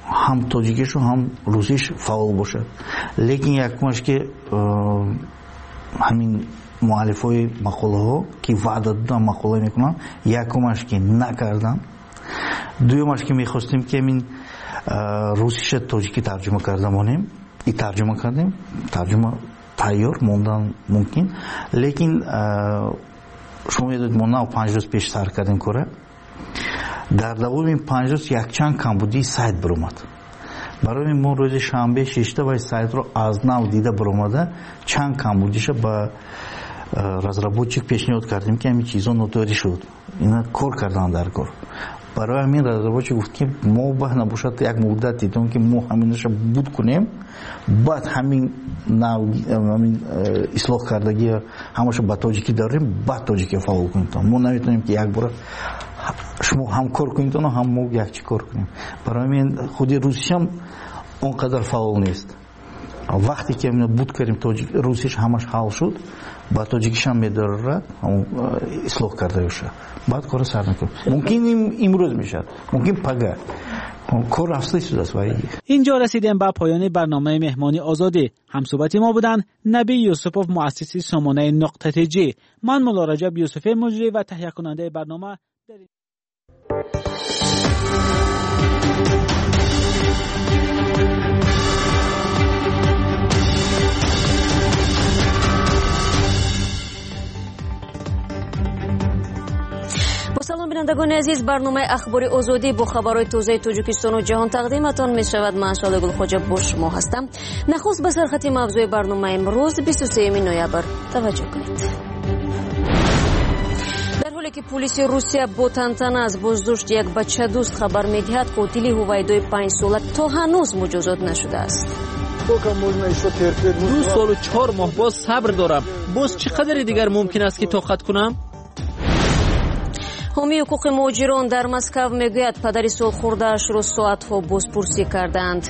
Speaker 9: ҳам тоҷикишу ҳам русиш фаъол бошад. лекин якумаш ки ҳамин муаллифои мақолаҳо ки ваъда додан мақола мекунанд, якумаш ки накардан, дуюмаш ки мехостем ки ҳамин русиша тоҷикӣ тарҷума карда монем, и тарҷума кардем, тарҷума тайёр мондан мумкин, лекин шумо медонед мо нав панҷ рӯз пеш сар кардем кора. дар давоми панҷ рӯз якчанд камбудии сайт биромад. барои мо рӯзи шанбе шишта ва сайтро аз нав дида биромада чанд камбудиша ба разработчик пешниҳод кардем ки ҳамин чизо нотори шуд, ина кор кардан дар кор. барои ҳамин разработчик гуфт ки мо баҳ набошад як муддати дон ки мо ҳаминаша буд кунем, баъд ҳамин нав ҳамин ислоҳ кардагӣ ҳамаша ба тоҷикӣ дорем, баъд тоҷикӣ фаъол кунем. мо наметавонем ки як бора шумо ҳам кор кунед ва ҳам мо якчи кор кунем. барои ҳамин худи русишам он қадар фаъол нест. вақте ки буд кардем русиш ҳамаш ҳал шуд, ба тоҷикишам медорад ислоҳ карда бошад, баъд кора сар накунем. мумкин имрӯз мешавад, мумкин пага. کار افسوس است وای.
Speaker 22: اینجا رسیدیم به پایان برنامه مهمانی آزادی. همصحبت ما بودند نبی یوسفوف مؤسسی سامانه نقطه جی. من مولا رجب یوسفی مجری و تهیه کننده برنامه در
Speaker 1: салом бинандагони азиз, барномаи ахбори озодӣ бо хабарҳои тозаи тоҷикистону ҷаҳон тақдиматон мешавад. ман шоли гулхоҷа бо шумо ҳастам. нахуст ба сархати мавзӯи барномаи имрӯз бисту сеюми ноябр таваҷҷӯҳ кунед. дар ҳоле ки полиси русия бо тантана аз боздошти як бачадӯст хабар медиҳад, қотили ҳувайдои панҷсола то ҳанӯз муҷозот нашудааст.
Speaker 23: ду солу чор моҳ боз сабр дорам. боз чӣ қадари дигар мумкин аст ки тоқат кунам?
Speaker 1: ҳомии ҳуқуқи муҳоҷирон дар Москав мегӯяд падари солхӯрдаашро соатҳо бозпурсӣ карданд.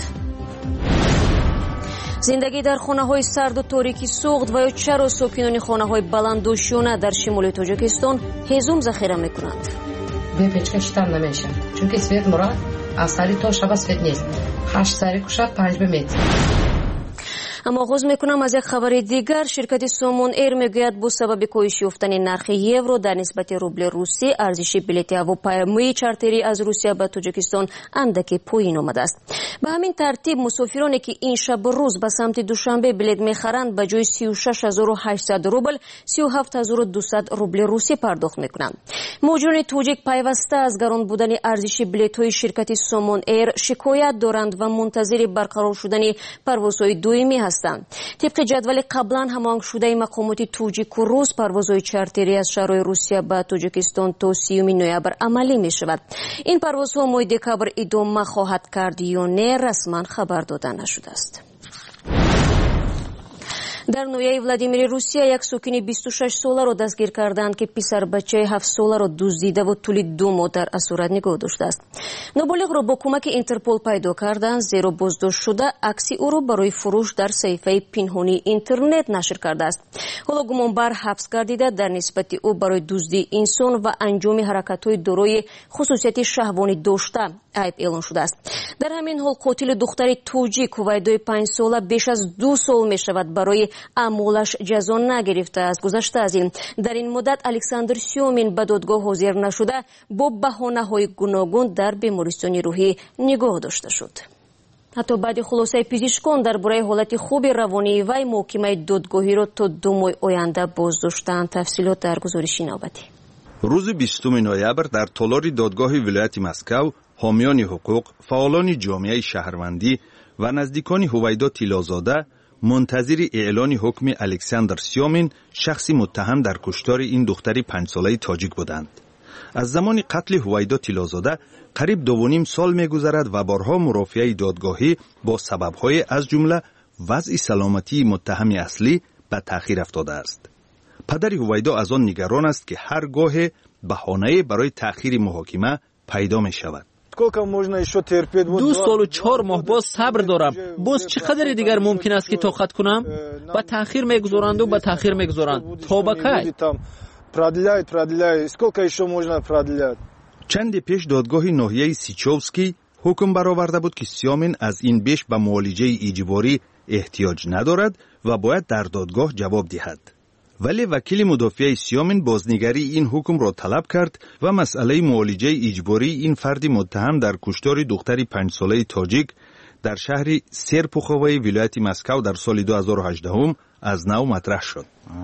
Speaker 1: зиндагӣ дар хонаҳои сарду торикӣ суғд ва ё чаро сокинони хонаҳои баландушона дар шимоли Тоҷикистон ҳезум захира мекунанд.
Speaker 13: бепечка читам намешавад, чунки свет мурад аз сари то шаба свет нест. ҳашт сари кушад панҷ бемет.
Speaker 1: аммо оғоз мекунам аз як хабари дигар. ширкати Somon Air мегӯяд бо сабаби коҳиши ёфтани нархи евро дар нисбати рубли русӣ арзиши билети ҳавопаймои чартерӣ аз Русия ба Тоҷикистон андаке поин омадааст. ба ҳамин тартиб мусофироне ки ин шабу рӯз ба самти Душанбе билет мехаранд ба ҷои сию шаш ҳазору ҳаштсад рубл сию ҳафт ҳазору дусад рубли русӣ пардохт мекунанд. муҳоҷирони тоҷик пайваста аз гарон будани арзиши билетҳои ширкати Somon Air шикоят доранд ва мунтазири барқарор шудани парвозҳои доимӣ ҳастанд. тибқи ҷадвали қаблан ҳамоҳанг шудаи мақомоти тоҷику рус парвозҳои чартерӣ аз шаҳрҳои Русия ба Тоҷикистон то сеюми ноябр амалӣ мешавад. ин парвозҳо моҳи декабр идома хоҳад кард ё не расман хабар дода нашудааст. дар ноҳияи Владимири Русия як сокини бисту шаш соларо дастгир карданд ки писарбачаи ҳафт соларо дуздидаву тӯли ду моҳ дар асурат нигоҳ доштааст. ноболиғро бо кӯмаки Интерпол пайдо карданд, зеро боздошт шуда акси ӯро барои фурӯш дар саҳифаи пинҳонии интернет нашр кардааст. ҳоло гумонбар ҳабс гардида дар нисбати ӯ барои дуздии инсон ва анҷоми ҳаракатҳои дорои хусусияти шаҳвонӣ дошта айб эълон шудааст. дар ҳамин ҳол қотили духтари тоҷик ҳувайдои панҷсола беш аз ду сол мешавад барои аъмолаш ҷазо нагирифтааст. гузашта аз ин дар ин муддат Александр Сёмин ба додгоҳ ҳозир нашуда бо баҳонаҳои гуногун дар бемористони рӯҳӣ нигоҳ дошта шуд. ҳатто баъди хулосаи пизишкон дар бораи ҳолати хуби равонии вай муҳокимаи додгоҳиро то ду моҳи оянда боздоштанд. тафсилот дар гузориши навбатӣ.
Speaker 14: рӯзи бистуми ноябр дар толори додгоҳи вилояти Москав ҳомиёни ҳуқуқ, фаъолони ҷомеаи шаҳрвандӣ ва наздикони ҳувайдо Тиллозода منتظر اعلان حکم الکساندر سیومین شخصی متهم در کشتار این دختری پنج ساله تاجیک بودند. از زمان قتل هویدا تیلازاده قریب دو و نیم سال می‌گذرد و بارها مرافعه دادگاهی با سبب‌های از جمله وضع سلامتی متهم اصلی به تأخیر افتاده است. پدر هویدا از آن نگران است که هر گاه بهانه برای تأخیر محاکمه پیدا می‌شود.
Speaker 23: ду солу чор моҳ боз сабр дорам. боз чӣ қадари дигар мумкин аст ки тоқат кунам? ба таъхир мегузоранду ба таъхир мегузоранд. то ба кай?
Speaker 14: чанде пеш додгоҳи ноҳияи Сичовский حکم برآورده بود که سیامین از این بیش به معالجه اجباری احتیاج ندارد و باید در دادگاه جواب دهد. ولی وکیل مدافع سیامین بازنگری این حکم را طلب کرد و مسئله معالجه اجباری این فرد متهم در کشتار دختری پنج ساله تاجیک در شهر سرپوخوی ولایت مسکو در سال دو هزار و هجده از نو مطرح شد.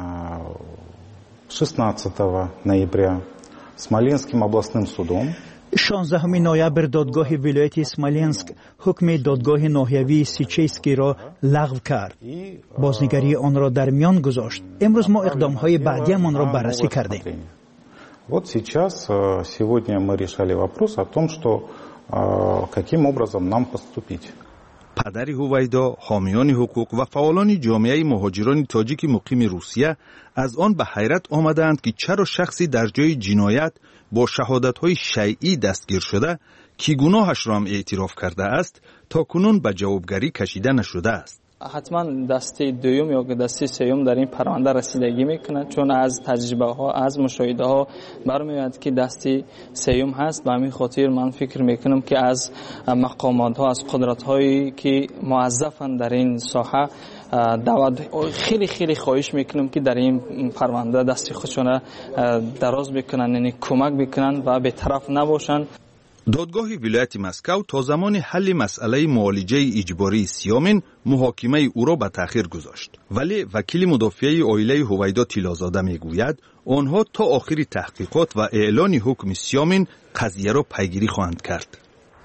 Speaker 11: шестнадцатого ноября Смоленским областным судом
Speaker 6: شانزدهم نوامبر دادگاه ولایت اسمالینسک حکم دادگاه ناحیوی سیچیسکی را لغو کرد. بازنگری آن را در میان گذاشت. امروز ما اقدام‌های بعدی‌مان را بررسی کردیم.
Speaker 11: Вот сейчас сегодня мы решали вопрос о том, что каким образом нам поступить.
Speaker 14: پدر هویدا، حامیان حقوق و فعالان جامعه مهاجران تاجیک مقیم روسیه از آن به حیرت آمدند که چرا شخصی در جای جنایت با شهادت‌های شیعی دستگیر شده که گناهش را هم اعتراف کرده است تا کنون به جوابگری کشیده نشده است.
Speaker 16: حتما دسته دوم یا دسته سوم در این پرونده رسیدگی میکنه، چون از تجربه ها از مشاهده ها برمیاد که دسته سوم هست. به همین خاطر من فکر میکنم که از مقامات ها، از قدرت هایی که موظفن در این ساحه دعوت خیلی خیلی خواهش میکنم که در این پرونده دست خودشون دراز بکنن، یعنی کمک بکنن و به طرف نباشن.
Speaker 14: دادگاه ولایت مسکو تا زمان حل مسئله معالجه اجباری سیامین محاکمه او را به تأخیر گذاشت. ولی وکیل مدافع عائله هویدا طیلازاده میگوید آنها تا آخر تحقیقات و اعلان حکم سیامین قضیه را پیگیری خواهند کرد.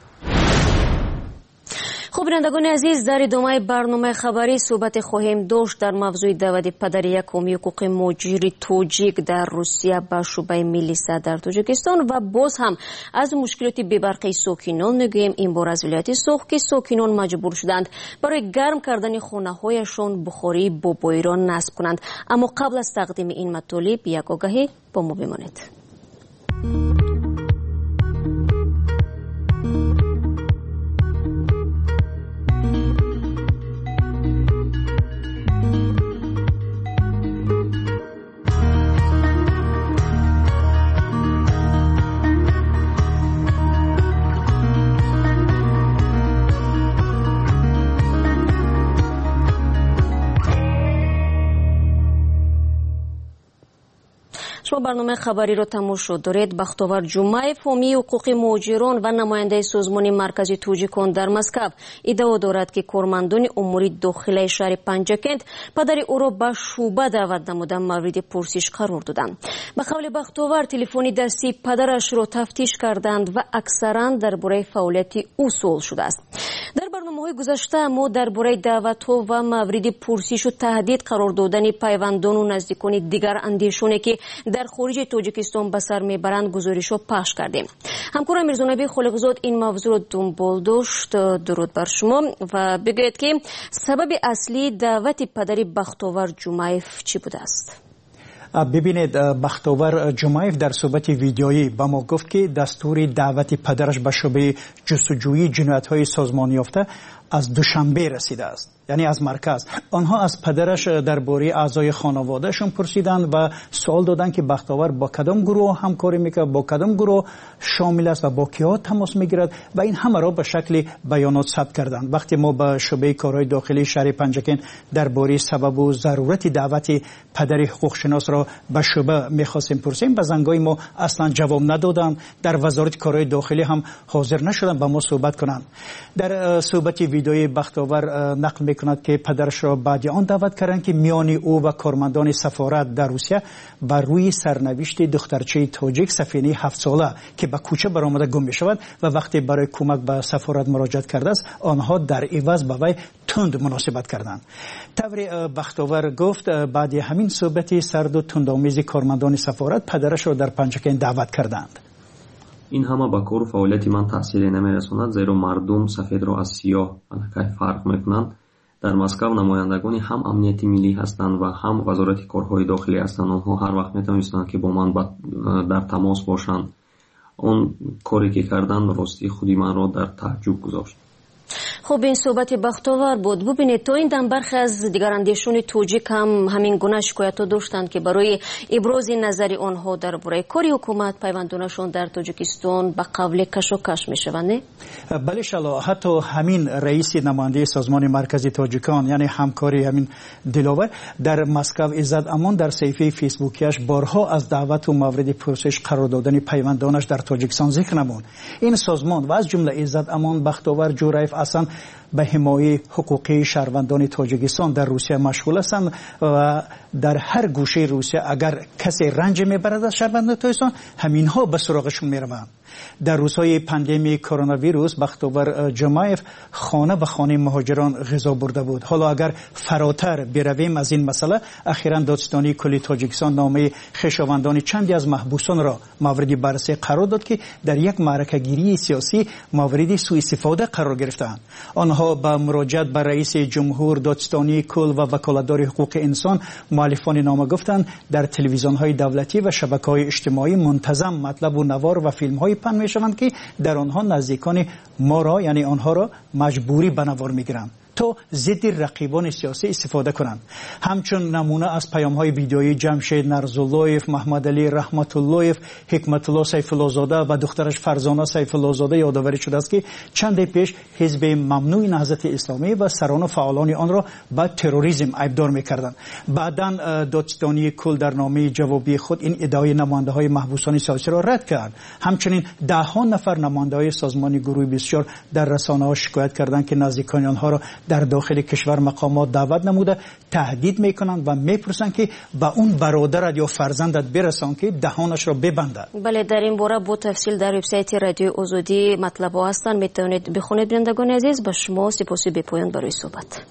Speaker 1: خب بینندگان عزیز، در ادامه برنامه خبری صحبت خواهیم داشت در موضوع دعوت پدر یکم حقوق مهاجر تاجیک در روسیه به شعبه ملیسا در تاجیکستان و باز هم از مشکلات ببرقی ساکنان میگوییم. این بار از ولایت سوخ که ساکنان مجبور شدند برای گرم کردن خانه هایشان بخاری با بایران نصب کنند. اما قبل از تقدیم این مطالب یک آگهی با ما بمانید. شما برنامه خبری را تماشا دارید. بختاور جمعه حامی حقوق مهاجران و نماینده سازمان مرکزی توجیکان در مسکو ادعا دارد که کارمندان امور داخلی شهر پنجکند پدر او را به شعبه دعوت نموده مورد پرسش قرار دادند. به قول بختاور تلفن دستی پدرش را تفتیش کردند و اکثرا درباره فعالیت او سوال شده است. در برنامه‌های گذشته ما درباره دعوت‌ها و مورد پرسش و تهدید قرار دادن پیوندان و نزدیکان دیگر اندیشانی که در خارج تاجیکستان به سر میبرند گزارش‌ها پخش کردیم. همکارم میرزانبی خالقزاد این موضوع را دنبال داشت. درود بر شما و بگویید که سبب اصلی دعوت پدر بختاور جمعیف چی بوده است؟
Speaker 6: ببینید، بختاور جمعیف در صحبت ویدیویی با ما گفت که دستور دعوت پدرش به شعبه جستجویی جنایت‌های سازمان یافته از دوشنبه رسیده است، یعنی از مرکز. آنها از پدرش درباره اعضای خانوادهشون پرسیدند و سوال دادند که بختاور با کدام گروه همکاری میکنه، با کدام گروه شامل است و با کیا تماس میگیرد و این همه را به شکل بیانات ثبت کردند. وقتی ما به شعبه کارهای داخلی شهر پنجکن درباره سبب و ضرورت دعوت پدر حقوق شناس را به شعبه میخواستیم پرسیم، به زنگای ما اصلا جواب ندادند. در وزارت کارهای داخلی هم حاضر نشدند با ما صحبت کنند. در صحبت ویدیوی بختاور نقل میکند که پدرش را بعد آن دعوت کردند که میان او و کارمندان سفارت در روسیه بر روی سرنوشت دخترچه تاجیک سفینه هفت ساله که به کوچه برآمده گم میشود و وقتی برای کمک به سفارت مراجعه کرده است آنها در عوض به وی تند مناسبت کردند. طور بختاور گفت بعد همین صحبت سرد و تندآمیز کارمندان سفارت پدرش را در پنجکن دعوت کردند.
Speaker 17: این همه با کار و فعالیت من تاثیر نمیرساند، زیرا مردم سفید را از سیاه الکی فرق میکنند. در مسکو نمایندگانی هم امنیت ملی هستند و هم وزارت کارهای داخلی هستند. آنها هر وقت میتونستند که با من در تماس باشند. اون کاری که کردند راستی خودی من را در تعجب گذاشت.
Speaker 1: خب این صحبت بختاور بود. ببینید تا این دم برخی از دیگر اندیشون توجیک هم همین گونه شکایت داشتند که برای ابراز نظر آنها درباره کاری حکومت پیوندونشون در تاجیکستان به قبل کش و کش میشوند.
Speaker 6: بله شلا حتی همین رئیس نماینده سازمان مرکزی تاجیکان یعنی همکاری همین دلاور در مسکو عزت امان در صفحه فیسبوکیش بارها از دعوت و مورد پرسش قرار دادن پیوندانش در تاجیکستان ذکر نمود. این سازمان و از جمله عزت امان بختاور جوریف اصلا به حمایت حقوقی شهروندان تاجیکستان در روسیه مشغول هستند و در هر گوشه روسیه اگر کسی رنج میبرد از شهروندان تاجیکستان همینها به سراغشون میروند. در روزهای پاندمی کرونا ویروس بختاور جمایف خانه به خانه مهاجران غذا برده بود. حالا اگر فراتر برویم از این مسئله، اخیراً دادستانی کلی تاجیکستان نامه خویشاوندان چندی از محبوسان را مورد بررسی قرار داد که در یک معرکه گیری سیاسی مورد سوء استفاده قرار گرفتند. آنها با مراجعت به رئیس جمهور، دادستانی کل و وکالتدار حقوق انسان مؤلفان نامه گفتند در تلویزیون‌های دولتی و شبکه‌های اجتماعی منتظم مطلب و نوار و فیلم‌های پخش می‌شوند که در آنها نزدیکان ما را یعنی آنها را مجبوری به نوار می‌گیرند تا ضد رقیبان سیاسی استفاده کنند. همچون نمونه از پیام‌های ویدیویی جمشید نرزاللهیف، محمد علی رحمت اللهیف، حکمت الله سیف الله زاده و دخترش فرزانه سیف الله زاده یادآوری شده است که چند پیش حزب ممنوع نهضت اسلامی و سران و فعالان آن را به تروریسم ایبدار می‌کردند. بعداً دادستانی کل در نامه جوابی خود این ادعای نماینده‌های محبوسان سیاسی را رد کرد. همچنین ده‌ها نفر نماینده‌های سازمان گروه بیست و چهار در رسانه‌ها شکایت کردند که نزدیکان آنها را در داخل کشور مقامات دعوت نموده تهدید میکنند و میپرسند که به اون برادرت یا فرزندت برسان که دهانش را ببنده.
Speaker 1: بله، در این باره با تفصیل در وبسایت رادیو آزادی مطلب ها هستند، میتونید بخونید. بینندگان عزیز با شما سپاسی به پایان برای صحبت.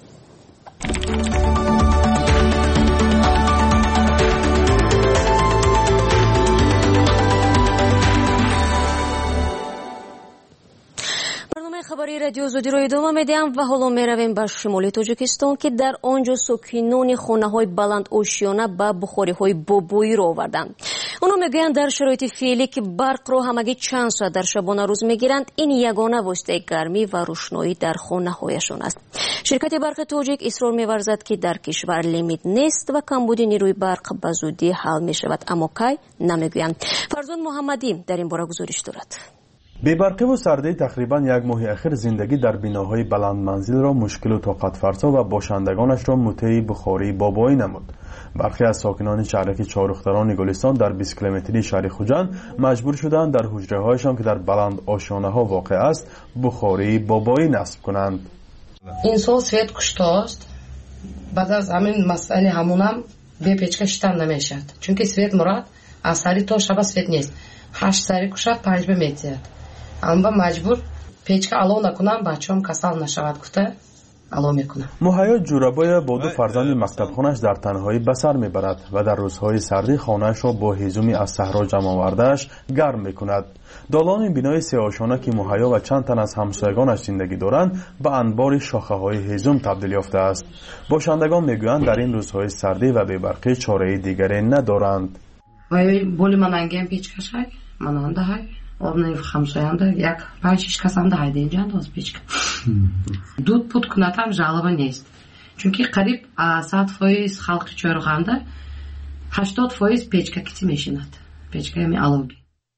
Speaker 1: خبری رادیو آزادی رو ادامه میدیم و حالا میرویم به شمال تاجیکستان که در آنجا ساکنان خانه‌های بلند آشیانه به بخاری‌های بابایی را آوردند. اونا میگویند در شرایط فعلی که برق را همگی چند ساعت در شبانه روز میگیرند، این یگانه واسطه گرمی و روشنایی در خانه‌هایشان است. شرکت برق تاجیک اصرار می‌ورزد که در کشور لیمیت نیست و کمبود نیروی برق به زودی حل می‌شود، اما کی نمیگویند. فرزان محمدی در این باره گزارش دارد.
Speaker 18: بی‌برقی و سردی تقریبا یک ماه اخیر زندگی در بناهای بلند منزل را مشکل و طاقت فرسا و باشندگانش را مطیع بخاری بابایی نمود. برخی از ساکنان شهرک چهارختران گلستان در بیست کیلومتری شهر خوجند مجبور شدند در حجره‌هایشان که در بلند آشیانه‌ها واقع است بخاری بابایی نصب کنند.
Speaker 13: این سال سویت کشتاست. بعد از همین مسئله همونم به پیچکا شتن نمیشد. چونکه سویت مراد از سری تا شب سویت نیست. هشت سری کشد پنج به میتید. اما مجبور پیچکا علو نکنم بچه‌ام کسل نشود گفته علو میکنم.
Speaker 18: مهیا جورابای با دو فرزند مکتبخانش در تنهایی به سر میبرد و در روزهای سردی خانه‌اش را با هیزمی از صحرا جمع آورده‌اش گرم میکند. دالان بینای سه آشانه که مهیا و چند تن از همسایگانش زندگی دارند به انبار شاخه‌های هیزم تبدیل یافته است. باشندگان میگویند در این روزهای سردی و بی‌برقی چاره‌ای دیگری ندارند.
Speaker 13: وای боли من ангем печкашай мананда های обнай хамсоянда як панч шиш касанда های динҷан доз печка дуд пут кунатам жалоба нест чунки қариб сад фоиз халқи чорғанда ҳаштод фоиз печка кити мешинад печка ями алоги.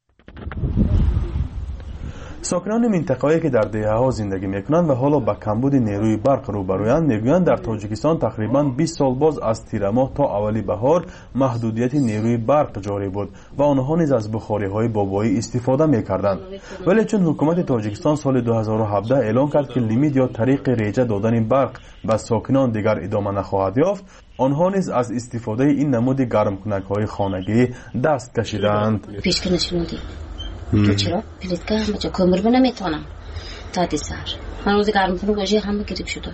Speaker 18: ساکنان منطقه‌ای که در دهه‌ها زندگی می‌کنند و حالا با کمبود نیروی برق روبرویند میگویند در تاجیکستان تقریباً بیست سال باز از تیر ماه تا اولی بهار محدودیت نیروی برق جاری بود و آنها نیز از بخاری‌های بابایی استفاده می‌کردند. ولی چون حکومت تاجیکستان سال دو هزار و هفده اعلام کرد که لیمیت یا طریق ریجه دادن برق به ساکنان دیگر ادامه نخواهد یافت، آنها نیز از استفاده این نمود گرم‌کنک‌های خانگی دست کشیدند.
Speaker 19: تو چرا؟ پلیتکا همه جا کمر به نمیتونم تا دی سر من روزی گرم کنم گوشی همه گریب شده.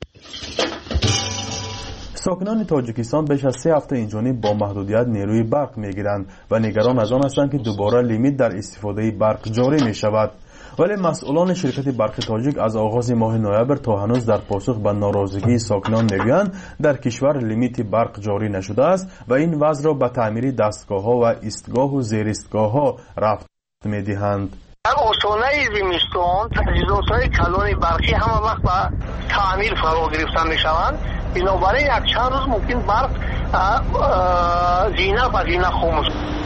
Speaker 18: ساکنان تاجیکستان بیش از سه هفته اینجانب با محدودیت نیروی برق میگیرند و نگران از آن هستند که دوباره لیمیت در استفاده برق جاری می شود. ولی مسئولان شرکت برق تاجیک از آغاز ماه نوامبر تا هنوز در پاسخ به ناراضگی ساکنان میگویند در کشور لیمیت برق جاری نشده است و این وضع را به تعمیر دستگاه ها و ایستگاه و زیر ایستگاه ها رفت می‌دهند.
Speaker 2: در آستانه زمستان تجهیزات‌های کلان برقی همه وقت به تعمیر فرا گرفته می‌شوند. بنابراین یک چند روز ممکن برق زینه به زینه خاموش.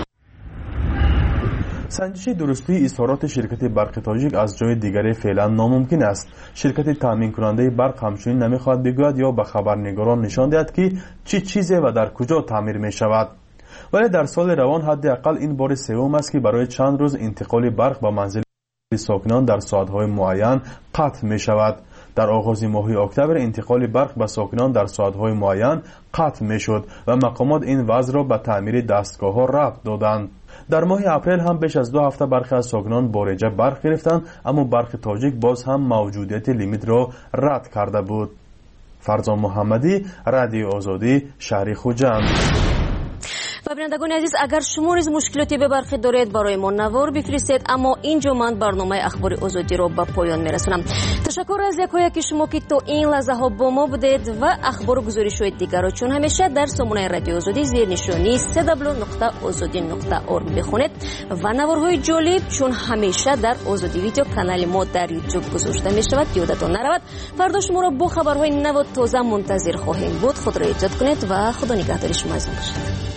Speaker 18: سنجش درستی اظهارات شرکت برق تاجیک از جای دیگری فعلا ناممکن است. شرکت تامین کننده برق همچنین نمیخواهد بگوید یا به خبرنگاران نشان دهد که چی چیزی و در کجا تعمیر می شود. ولی در سال روان حداقل این بار سوم است که برای چند روز انتقال برق به منزل ساکنان در ساعت‌های معین قطع می شود. در آغاز ماه اکتبر انتقال برق به ساکنان در ساعت‌های معین قطع می شد و مقامات این وضع را به تعمیر دستگاه‌ها ربط دادند. در ماه اپریل هم بیش از دو هفته برخی از ساکنان بارجه برق گرفتند، اما برق تاجیک باز هم موجودیت لیمیت را رد کرده بود. فرزان محمدی، رادیو آزادی، شهر خوجند.
Speaker 1: و بینندگان عزیز، اگر شما نیز مشکلاتی به برق دارید برای ما نوار بفرستید. اما اینجا من برنامه اخبار آزادی را به پایان میرسونم. تشکر از یکایک شما که تا این لحظه ها با ما بودید و اخبار و گزارش های دیگر را چون همیشه در سامانه رادیو آزادی زیر نشانی سه دبلیو نقطه آزادی نقطه اورگ بخونید و نوارهای جالب چون همیشه در آزادی ویدیو کانال ما در یوتیوب گذاشته می شود. یادتان نرود فردا شما را با خبرهای نو و تازه منتظر خواهیم بود. خود را حفظ کنید و خدا نگهدار شما باشد.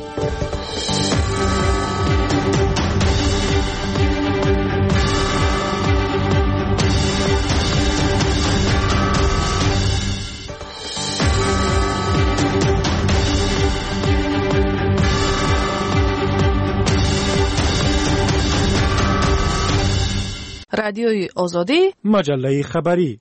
Speaker 12: رادیوی آزادی،
Speaker 10: مجله خبری.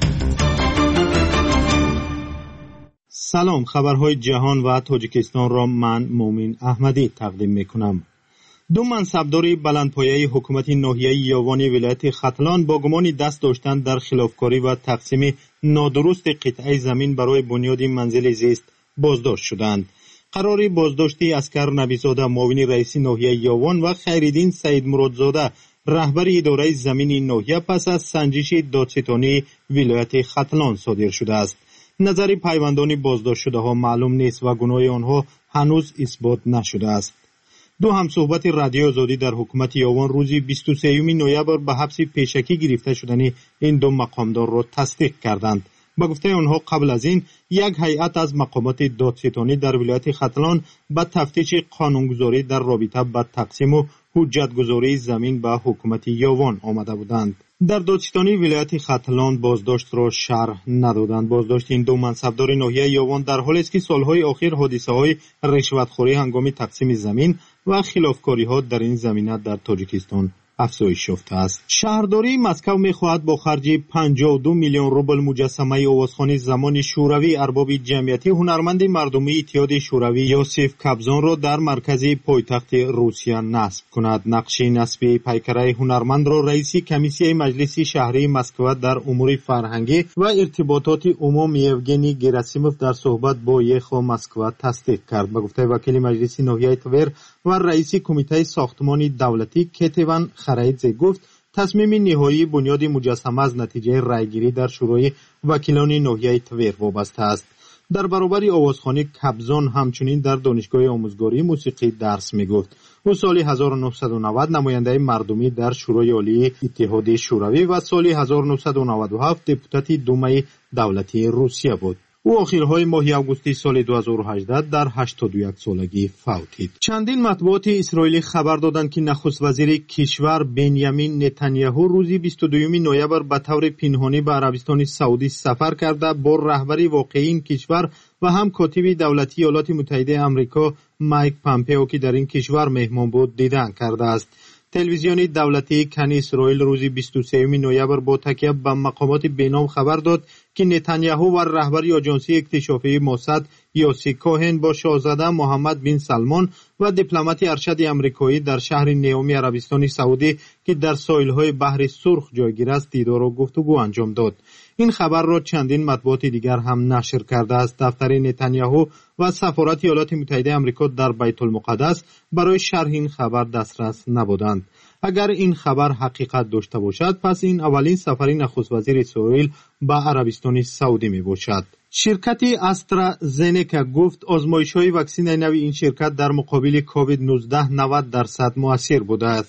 Speaker 5: سلام، خبرهای جهان و تاجیکستان را من مومن احمدی تقدیم میکنم. دو منصبدار بلندپایه حکومت ناحیه یاوان ولایت ختلان با گمان دست داشتن در خلافکاری و تقسیم نادرست قطعه زمین برای بنیاد منزل زیست بازداشت شدند. قرار بازداشتی اسکر نبیزاده معاون رئیس ناحیه یاوان و خیرالدین سید مرادزاده رهبر اداره زمین ناحیه پس از سنجش دادستانی ولایت ختلان صادر شده است. نظر پیوندان بازداشت شده ها معلوم نیست و گناه آنها هنوز اثبات نشده است. دو همصحبت رادیو آزادی در حکومت یاوان روز بیست و سوم نوامبر به حبس پیشکی گرفته شدن این دو مقامدار را تصدیق کردند. با گفته آنها قبل از این یک هیئت از مقامات دادستانی در ولایت ختلان به تفتیش قانونگذاری در رابطه با تقسیم و حجتگذاری زمین به حکومت یاوان آمده بودند. در دادستانی ولایت ختلان بازداشت را شرح ندادند. بازداشت این دو منصبدار ناحیه یاوان در حالی است که سالهای اخیر حادثه‌های رشوتخوری هنگام تقسیم زمین و خلافکاری‌ها در این زمینه در تاجیکستان افزایش یافته است. شهرداری مسکو می‌خواهد با خرج پنجاه و دو میلیون روبل مجسمه آوازخوانی زمان شوروی ارباب جمعیتی هنرمند مردمی اتحاد شوروی یوسف کابزون را در مرکز پایتخت روسیه نصب کند. نقش نصب پیکره هنرمند را رئیس کمیسیه مجلس شهری مسکو در امور فرهنگی و ارتباطات عمومی یوگنی گراسیموف در صحبت با یخو مسکو تصدیق کرد. به گفته وکیل مجلس ناحیه تور و رئیس کمیته ساختمان دولتی کتیوان خرایدزه گفت تصمیم نهایی بنیاد مجسمه از نتیجه رایگیری در شورای وکیلان ناحیه تور وابسته است. در برابر آوازخوانی کابزون همچنین در دانشگاه آموزگاری موسیقی درس می‌گفت. او سال هزار و نهصد و نود نماینده مردمی در شورای عالی اتحاد شوروی و سال هزار و نهصد و نود و هفت دپوتات دومای دولتی روسیه بود. او آخرهای ماه آگوست سال دو هزار و هجده در هشتاد و یک سالگی فوتید. چندین مطبوعات اسرائیلی خبر دادند که نخست وزیر کشور بنیامین نتانیاهو روز بیست و دوم نوامبر به طور پنهانی به عربستان سعودی سفر کرده با رهبر واقعی این کشور و هم کاتب دولتی ایالات متحده آمریکا مایک پامپئو که در این کشور مهمان بود دیدن کرده است. تلویزیون دولتی کن اسرائیل روز بیست و سوم نوامبر با تکیه به مقامات بینام خبر داد که نتانیاهو و رهبر آژانسی اکتشافی موساد یوسی کوهن با شاهزاده محمد بن سلمان و دیپلمات ارشد آمریکایی در شهر نیومی عربستان سعودی که در ساحل‌های بحر سرخ جایگیر است دیدار و گفتگو انجام داد. این خبر را چندین مطبوعات دیگر هم نشر کرده است. دفتر نتانیاهو و سفارت ایالات متحده آمریکا در بیت المقدس برای شرح این خبر دسترس نبودند. اگر این خبر حقیقت داشته باشد پس این اولین سفر نخست وزیر اسرائیل به عربستان سعودی می باشد. شرکت استرازنیکا گفت آزمایش‌های واکسن نو این شرکت در مقابل کووید نوزده نود درصد مؤثر بوده است.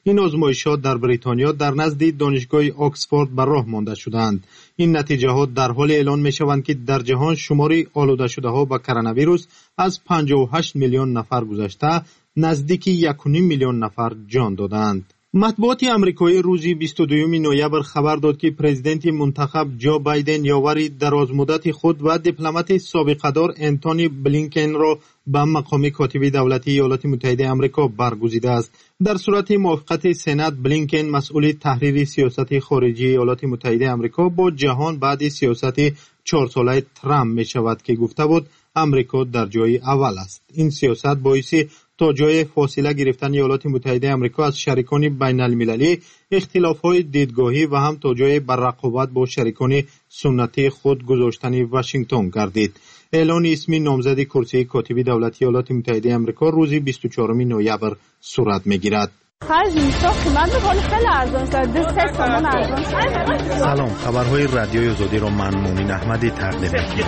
Speaker 5: این آزمایشات در بریتانیا در نزد دانشگاه آکسفورد بر راه مانده شدند. این نتیجه ها در حال اعلان می شوند که در جهان شمار آلوده شده ها به کرونا ویروس از پنجاه و هشت میلیون نفر گذشته نزدیک یک و نیم میلیون نفر جان دادند. مطبوعات امریکایی روز بیست و دوم نوامبر خبر داد که پرزیدنت منتخب جو بایدن یاوری درازمدت خود و دیپلمات سابقه‌دار انتونی بلینکن را به مقام کاتب دولتی ایالات متحده آمریکا برگزیده است. در صورت موافقت سنا، بلینکن مسئول تحریر سیاست خارجی ایالات متحده آمریکا با جهان بعد سیاست چهار ساله ترامپ می شود که گفته بود آمریکا در جای اول است. این سیاست باعث تا جای فاصله گرفتن ایالات متحده آمریکا از شریکان بین المللی، اختلاف‌های دیدگاهی و هم تا جای بر رقابت با شریکان سنتی خود گذاشتن واشنگتن گردید. اعلان اسم نامزد کرسی کاتب دولتی ایالات متحده آمریکا روز بیست و چهارم نوامبر صورت می‌گیرد.
Speaker 3: سلام، خبرهای رادیوی آزادی را من مومین احمدی تقدیم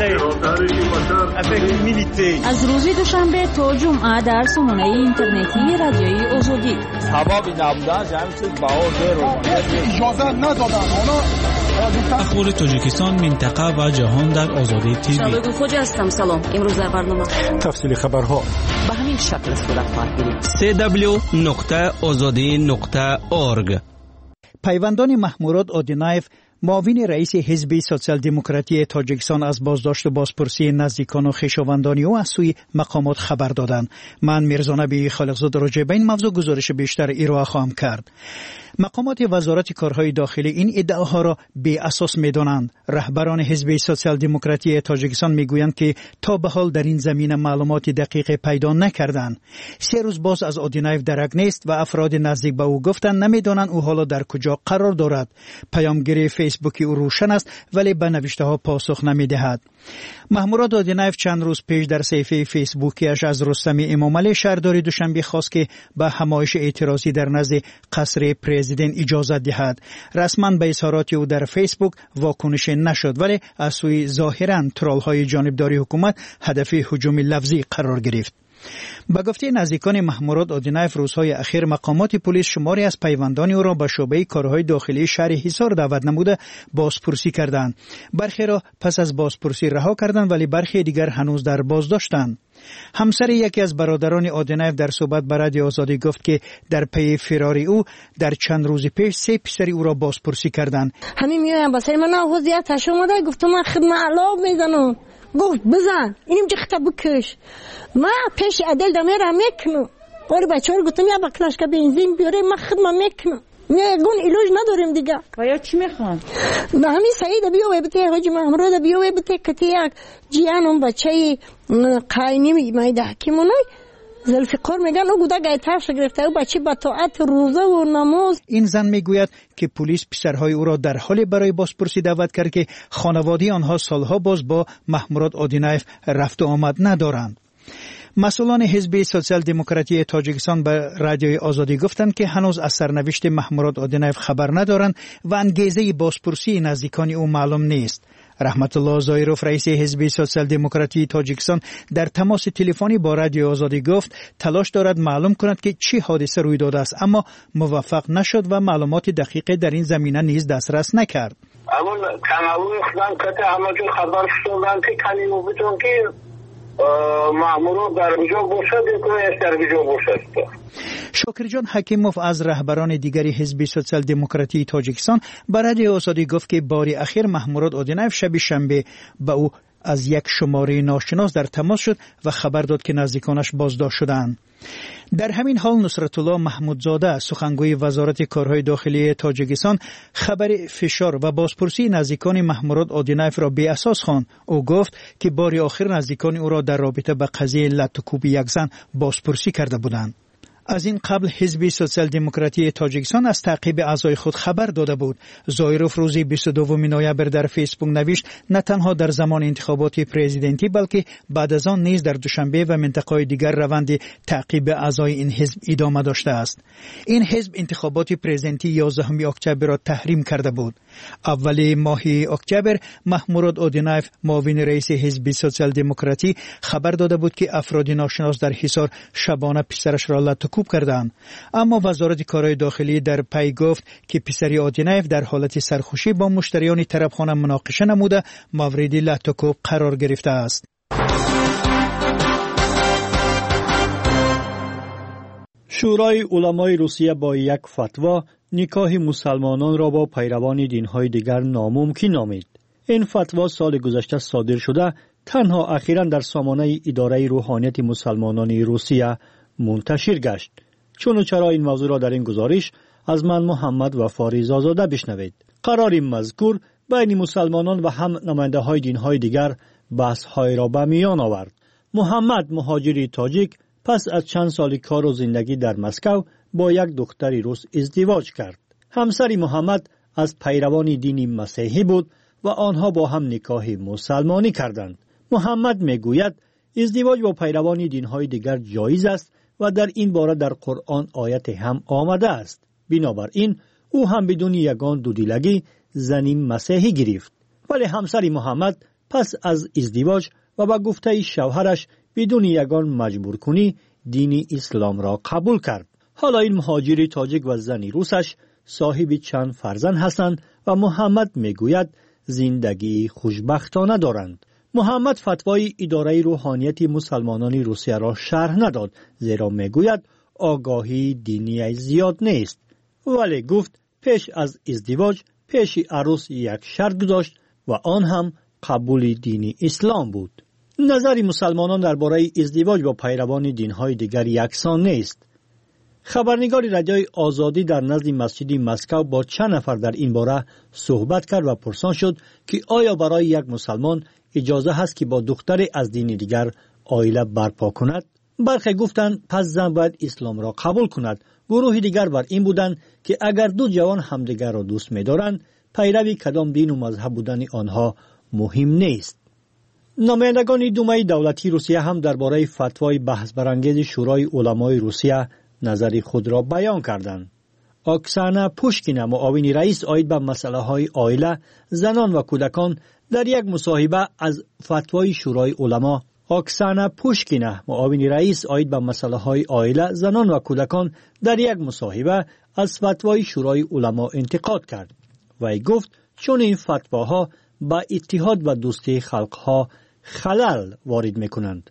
Speaker 3: می‌کنم.
Speaker 8: از روز دوشنبه تا جمعه در سامانه اینترنتی رادیوی آزادی.
Speaker 15: سبب نبودن جمع چیز بهار رو اجازه ندادن.
Speaker 22: اخبار تاجیکستان، منطقه و جهان در آزادی تیوی.
Speaker 1: شبگون خوش هستم. سلام. امروز در برنامه
Speaker 22: تفصیل خبرها
Speaker 1: به همین شکل صورت خواهد گرفت.
Speaker 22: سی دبلیو نقطه آزادی نقطه اورگ. پیوندان محموراد آدینایف، معاون رئیس حزب سوسیال دموکراتی تاجیکستان، از بازداشت و بازپرسی نزدیکان و خویشاوندان او از سوی مقامات خبر دادند. من میرزانبی خالقزاده راجع به این موضوع گزارش بیشتر ارائه خواهم کرد. مقامات وزارت کارهای داخلی این ادعاها را بی اساس می‌دانند. رهبران حزب سوسیال دموکراتی تاجیکستان میگویند که تا به حال در این زمینه معلومات دقیق پیدا نکردند. سه روز باز از آدینایف درک نیست و افراد نزدیک به او گفتند نمی‌دانند او حالا در کجا قرار دارد. پیامگیر فیسبوکی او روشن است ولی به نوشته‌ها پاسخ نمی‌دهد. محموراد آدینایف چند روز پیش در صفحه فیسبوکیش از رستم امامعلی شهردار دوشنبه خواست که به همایش اعتراضی در نزد قصر پرزیدنت اجازه دهد. رسما به اظهارات او در فیسبوک واکنش نشد ولی از سوی ظاهرا ترول‌های جانبداری حکومت هدف هجوم لفظی قرار گرفت. با گفته نزدیکان محموراد آدینایف، روزهای اخیر مقامات پلیس شماری از پیوندان او را به شعبه کارهای داخلی شهر حصار دعوت نموده بازپرسی کردند. برخی را پس از بازپرسی رها کردند ولی برخی دیگر هنوز در بازداشتند. همسر یکی از برادران آدینایف در صحبت با رادیو آزادی گفت که در پی فرار او در چند روز پیش سه پسر او را بازپرسی کردند.
Speaker 20: همین میایم با سر من آغوزیت تشو اومده گفتم من خدمت علاو میزنم. گفت بزن اینم جخته بکش. ما پیش عدل دمیره میکنم. ولی بچه‌ها گفتم یا بکلاش که بنزین بیاره من خدمت میکنم. میگون ایلوج نداریم دیگه.
Speaker 8: و یا چی میخوان؟
Speaker 20: به همین سعید بیو بته حاجی محمود بیو بته کتی یک جیانم بچه قاینی میده حکیمونای ذوالفقار میگن او گوده گایترش گرفته او بچه با طاعت روزه و نماز.
Speaker 6: این زن میگوید که پلیس پسرهای او را در حال برای بازپرسی دعوت کرد که خانواده آنها سالها باز با محموراد آدینایف رفت و آمد ندارند. مسئولان حزب سوسیال دموکراتی تاجیکستان به رادیوی آزادی گفتند که هنوز از سرنوشت محموراد آدینایف خبر ندارند و انگیزه بازپرسی نزدیکان او معلوم نیست. رحمت الله زایروف، رئیس حزب سوسیال دموکراتی تاجیکستان، در تماس تلفنی با رادیو آزادی گفت تلاش دارد معلوم کند که چه حادثه روی داده است اما موفق نشد و معلومات دقیق در این زمینه نیز دسترس نکرد.
Speaker 2: اول تنوع خدام کته همه جو خبر شدن که کنیم و بتون که مامورو در بجا باشد که در بجا باشد.
Speaker 6: شاکرجان حکیموف از رهبران دیگری حزب سوسیال دموکراتی تاجیکستان به رادیو آزادی گفت که باری اخیر محموراد آدینایف شب شنبه به او از یک شماره ناشناس در تماس شد و خبر داد که نزدیکانش بازداشت شدند. در همین حال نصرت الله محمودزاده، سخنگوی وزارت کارهای داخلی تاجیکستان، خبر فشار و بازپرسی نزدیکان محموراد آدینایف را بی اساس خواند. او گفت که باری آخر نزدیکان او را در رابطه با قضیه لطوکوب یک زن بازپرسی کرده بودند. از این قبل حزب سوسیال دموکراتی تاجیکستان از تعقیب اعضای خود خبر داده بود. زایروف روز بیست و دوم نوامبر در فیسبوک نوشت نه تنها در زمان انتخابات پرزیدنتی بلکه بعد از آن نیز در دوشنبه و منطقه‌های دیگر روند تعقیب اعضای این حزب ادامه داشته است. این حزب انتخابات پرزیدنتی یازدهم اکتبر را تحریم کرده بود. اول ماه اکتبر محموراد آدینایف، معاون رئیس حزب سوسیال دموکراتی، خبر داده بود که افراد ناشناس در حصار شبانه پسرش را لطو سرکوب کردند. اما وزارت کارهای داخلی در پی گفت که پسری آدینایف در حالت سرخوشی با مشتریان طرفخانه مناقشه نموده مورد لطکوب قرار گرفته است.
Speaker 4: شورای علمای روسیه با یک فتوا نکاح مسلمانان را با پیروان دین‌های دیگر ناممکن نامید. این فتوا سال گذشته صادر شده تنها اخیراً در سامانه اداره روحانیت مسلمانان روسیه منتشر گشت. چون و چرا این موضوع را در این گزارش از من محمد وفاری زازاده بشنوید. قرار مذکور بین مسلمانان و هم نماینده های دین های دیگر بحث های را به میان آورد. محمد مهاجری تاجیک پس از چند سال کار و زندگی در مسکو با یک دختری روس ازدواج کرد. همسر محمد از پیروان دین مسیحی بود و آنها با هم نکاح مسلمانی کردند. محمد میگوید ازدواج با پیروان دین‌های دیگر جایز است و در این باره در قرآن آیت هم آمده است. بنابراین او هم بدون یگان دودیلگی زنی مسیحی گرفت. ولی همسر محمد پس از ازدواج و با گفته شوهرش بدون یگان مجبور کنی دین اسلام را قبول کرد. حالا این مهاجر تاجیک و زنی روسش صاحب چند فرزند هستند و محمد میگوید زندگی خوشبختانه دارند. محمد فتوای اداره روحانیت مسلمانان روسیه را شرح نداد، زیرا میگوید آگاهی دینی زیاد نیست. ولی گفت پیش از ازدواج پیش عروس یک شرط گذاشت و آن هم قبول دین اسلام بود. نظر مسلمانان درباره ازدواج با پیروان دین‌های دیگر یکسان نیست. خبرنگار رادیوی آزادی در نزد مسجد مسکو با چند نفر در این باره صحبت کرد و پرسان شد که آیا برای یک مسلمان اجازه هست که با دختر از دین دیگر عائله برپا کند؟ برخی گفتند پس زن باید اسلام را قبول کند. گروه دیگر بر این بودند که اگر دو جوان همدیگر را دوست می‌دارند، پیروی کدام دین و مذهب بودن آنها مهم نیست. نمایندگان دومای دولتی روسیه هم درباره فتوای بحث برانگیز شورای علمای روسیه نظر خود را بیان کردند. اکسانا پوشکینا معاون رئیس عاید به مسئله های عائله، زنان و کودکان در یک مصاحبه از فتوای شورای علما اکسانا پوشکینا معاون رئیس عاید به مسئله های عائله، زنان و کودکان در یک مصاحبه از فتوای شورای علما انتقاد کرد و ای گفت چون این فتواها با اتحاد و دوستی خلقها خلل وارد میکنند.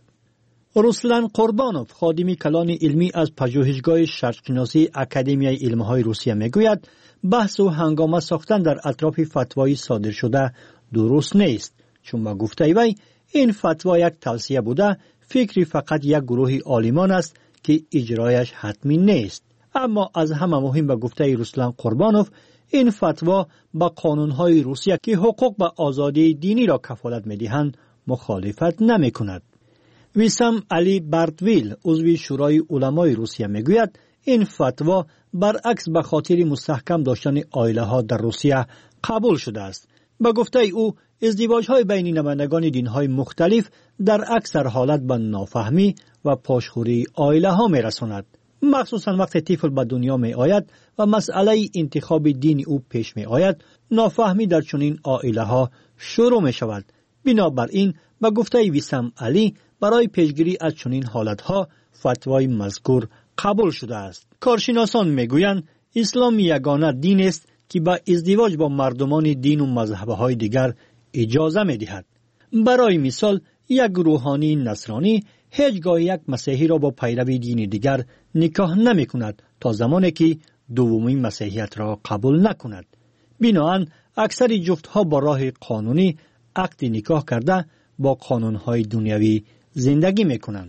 Speaker 4: روسلان قربانوف خادم کلان علمی از پژوهشگاه شرقشناسی اکادمیای علمهای روسیه میگوید بحث و هنگامه ساختن در اطراف فتوای صادر شده درست نیست، چون با گفته وی این فتوا یک توصیه بوده، فکری فقط یک گروه عالمان است که اجرایش حتمی نیست. اما از همه مهم به گفته روسلان قربانوف این فتوا با قانونهای روسیه که حقوق به آزادی دینی را کفالت میدهند مخالفت نمی کند. ویسام علی بردویل عضو شورای علمای روسیه میگوید این فتوا برعکس به خاطر مستحکم داشتن عائله ها در روسیه قبول شده است. به گفته او ازدواج های بین نمایندگان دین های مختلف در اکثر حالت به نافهمی و پاشخوری عائله ها می رساند، مخصوصا وقتی طفل به دنیا می آید و مسئله انتخاب دین او پیش می آید. نافهمی در چنین عائله ها شروع می شود. بنابراین به گفته ویسام علی برای پیشگیری از چنین حالتها فتوای مذکور قبول شده است. کارشناسان میگویند اسلام یگانه دین است که با ازدواج با مردمان دین و مذهب‌های دیگر اجازه می‌دهد. برای مثال یک روحانی نصرانی هیچگاه یک مسیحی را با پیروی دین دیگر نکاح نمی‌کند تا زمانی که دومی مسیحیت را قبول نکند. بنابراین اکثر جفت‌ها با راه قانونی عقد نکاح کرده با قانون‌های دنیوی زندگی میکنند.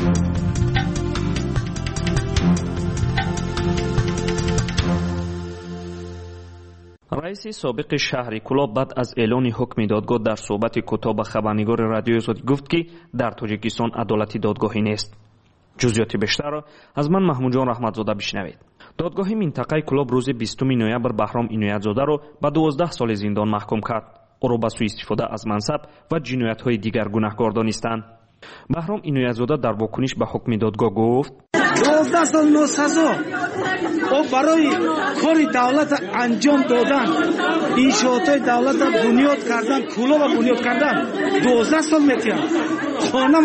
Speaker 7: رئیس سابق شهر کلاب بعد از اعلان حکم دادگاه در صحبت کوتاه با خبرنگار رادیو آزادی گفت که در تاجیکستان عدالتی دادگاهی نیست. جزئیات بیشتر را از من محمود جان رحمتزاده بشنوید. دادگاه منطقه کلاب روز بیستم نوامبر بهرام عنایت‌زاده را به دوازده سال زندان محکوم کرد. او را به سوء استفاده از منصب و جنایت‌های دیگر گناهکار دانستند. بهرام عنایت‌زاده در واکنش به حکم دادگاه گفت:
Speaker 21: دوازده سال ناسزا او برای کاری دولت انجام دادن، انشاءات دولت بنیاد کردن، کلاب بنیاد کردن دوازده سال میتیان، خانه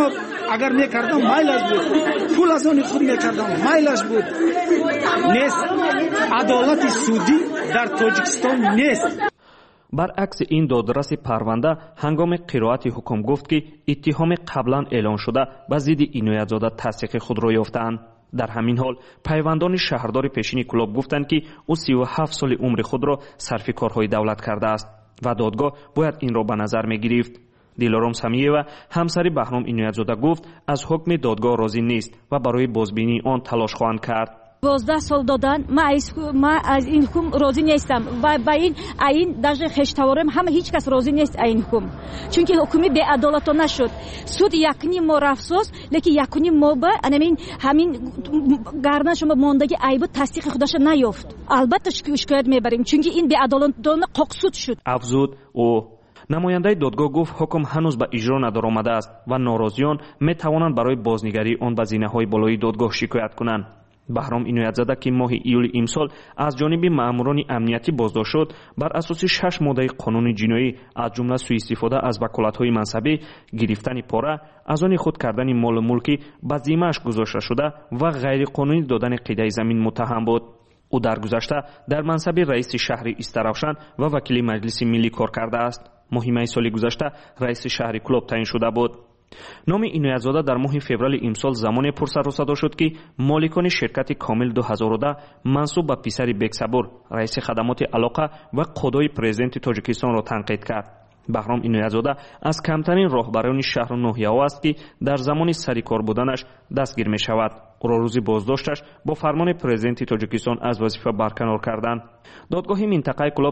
Speaker 21: اگر میکردم مایلش بود، پول از آن خود میکردم مایلش بود. نیست، عدالت سودی در تاجیکستان نیست.
Speaker 7: برعکس این دادرس پرونده هنگام قرائت حکم گفت که اتهام قبلا اعلان شده به ضد عنایت‌زاده تصدیق خود را یافتند. در همین حال پیوندان شهردار پیشین کلاب گفتند که او سی و هفت سال عمر خود را صرف کارهای دولت کرده است و دادگاه باید این را به نظر می‌گرفت. دلارام سمیه همسر بهرام عنایت‌زاده گفت از حکم دادگاه راضی نیست و برای بازبینی آن تلاش خواهند کرد.
Speaker 9: دوازده سال دادن، ما از این حکم راضی نیستم و با این این در خشتوارم هم هیچ کس راضی نیست این حکم، چون که حکمی بی عدالتانه شد. سود یکنی ما رفسوس، لیکن یکنی ما با همین همین گردن شما ماندگی عیب تصدیق خودش نیافت. البته شکایت میبریم چون که این بی عدالتانه قاقسود شد.
Speaker 7: افزود او نماینده دادگاه گفت حکم هنوز به اجرا ندارآمده است و ناراضیان می توانند برای بازنگری آن به زینه‌های بالای دادگاه شکایت کنند. بهرام عنایت‌زاده که ماه ایول امسال از جانب ماموران امنیتی بازداشت شد، بر اساس شش ماده قانون جنایی از جمله سوء استفاده از وکالت‌های منصبی، گرفتن پاره، از آن خود کردن مال و ملکی به ذمه‌اش گذاشته شده و غیر قانونی دادن قیده زمین متهم بود. او در گذشته در منصب رئیس شهر استراوشن و وکیل مجلس ملی کار کرده است. ماه می سال گذشته رئیس شهر کلوب تعیین شده بود. نام عنایت‌زاده در ماه فوریه امسال زمان پرسر و صدا شد که مالکان شرکت کامل دو هزار و ده منصوب به پسر بیگ صبور رئیس خدمات علاقه و قضای پرزیدنت تاجیکستان را تنقید کرد. بهرام عنایت‌زاده از کمترین راهبران شهر و ناحیه‌ها است که در زمان سرکار بودنش دستگیر می شود. او را روز بازداشتش با فرمان پرزیدنت تاجیکستان از وظیفه برکنار کردند. دادگاه منطقه کلاب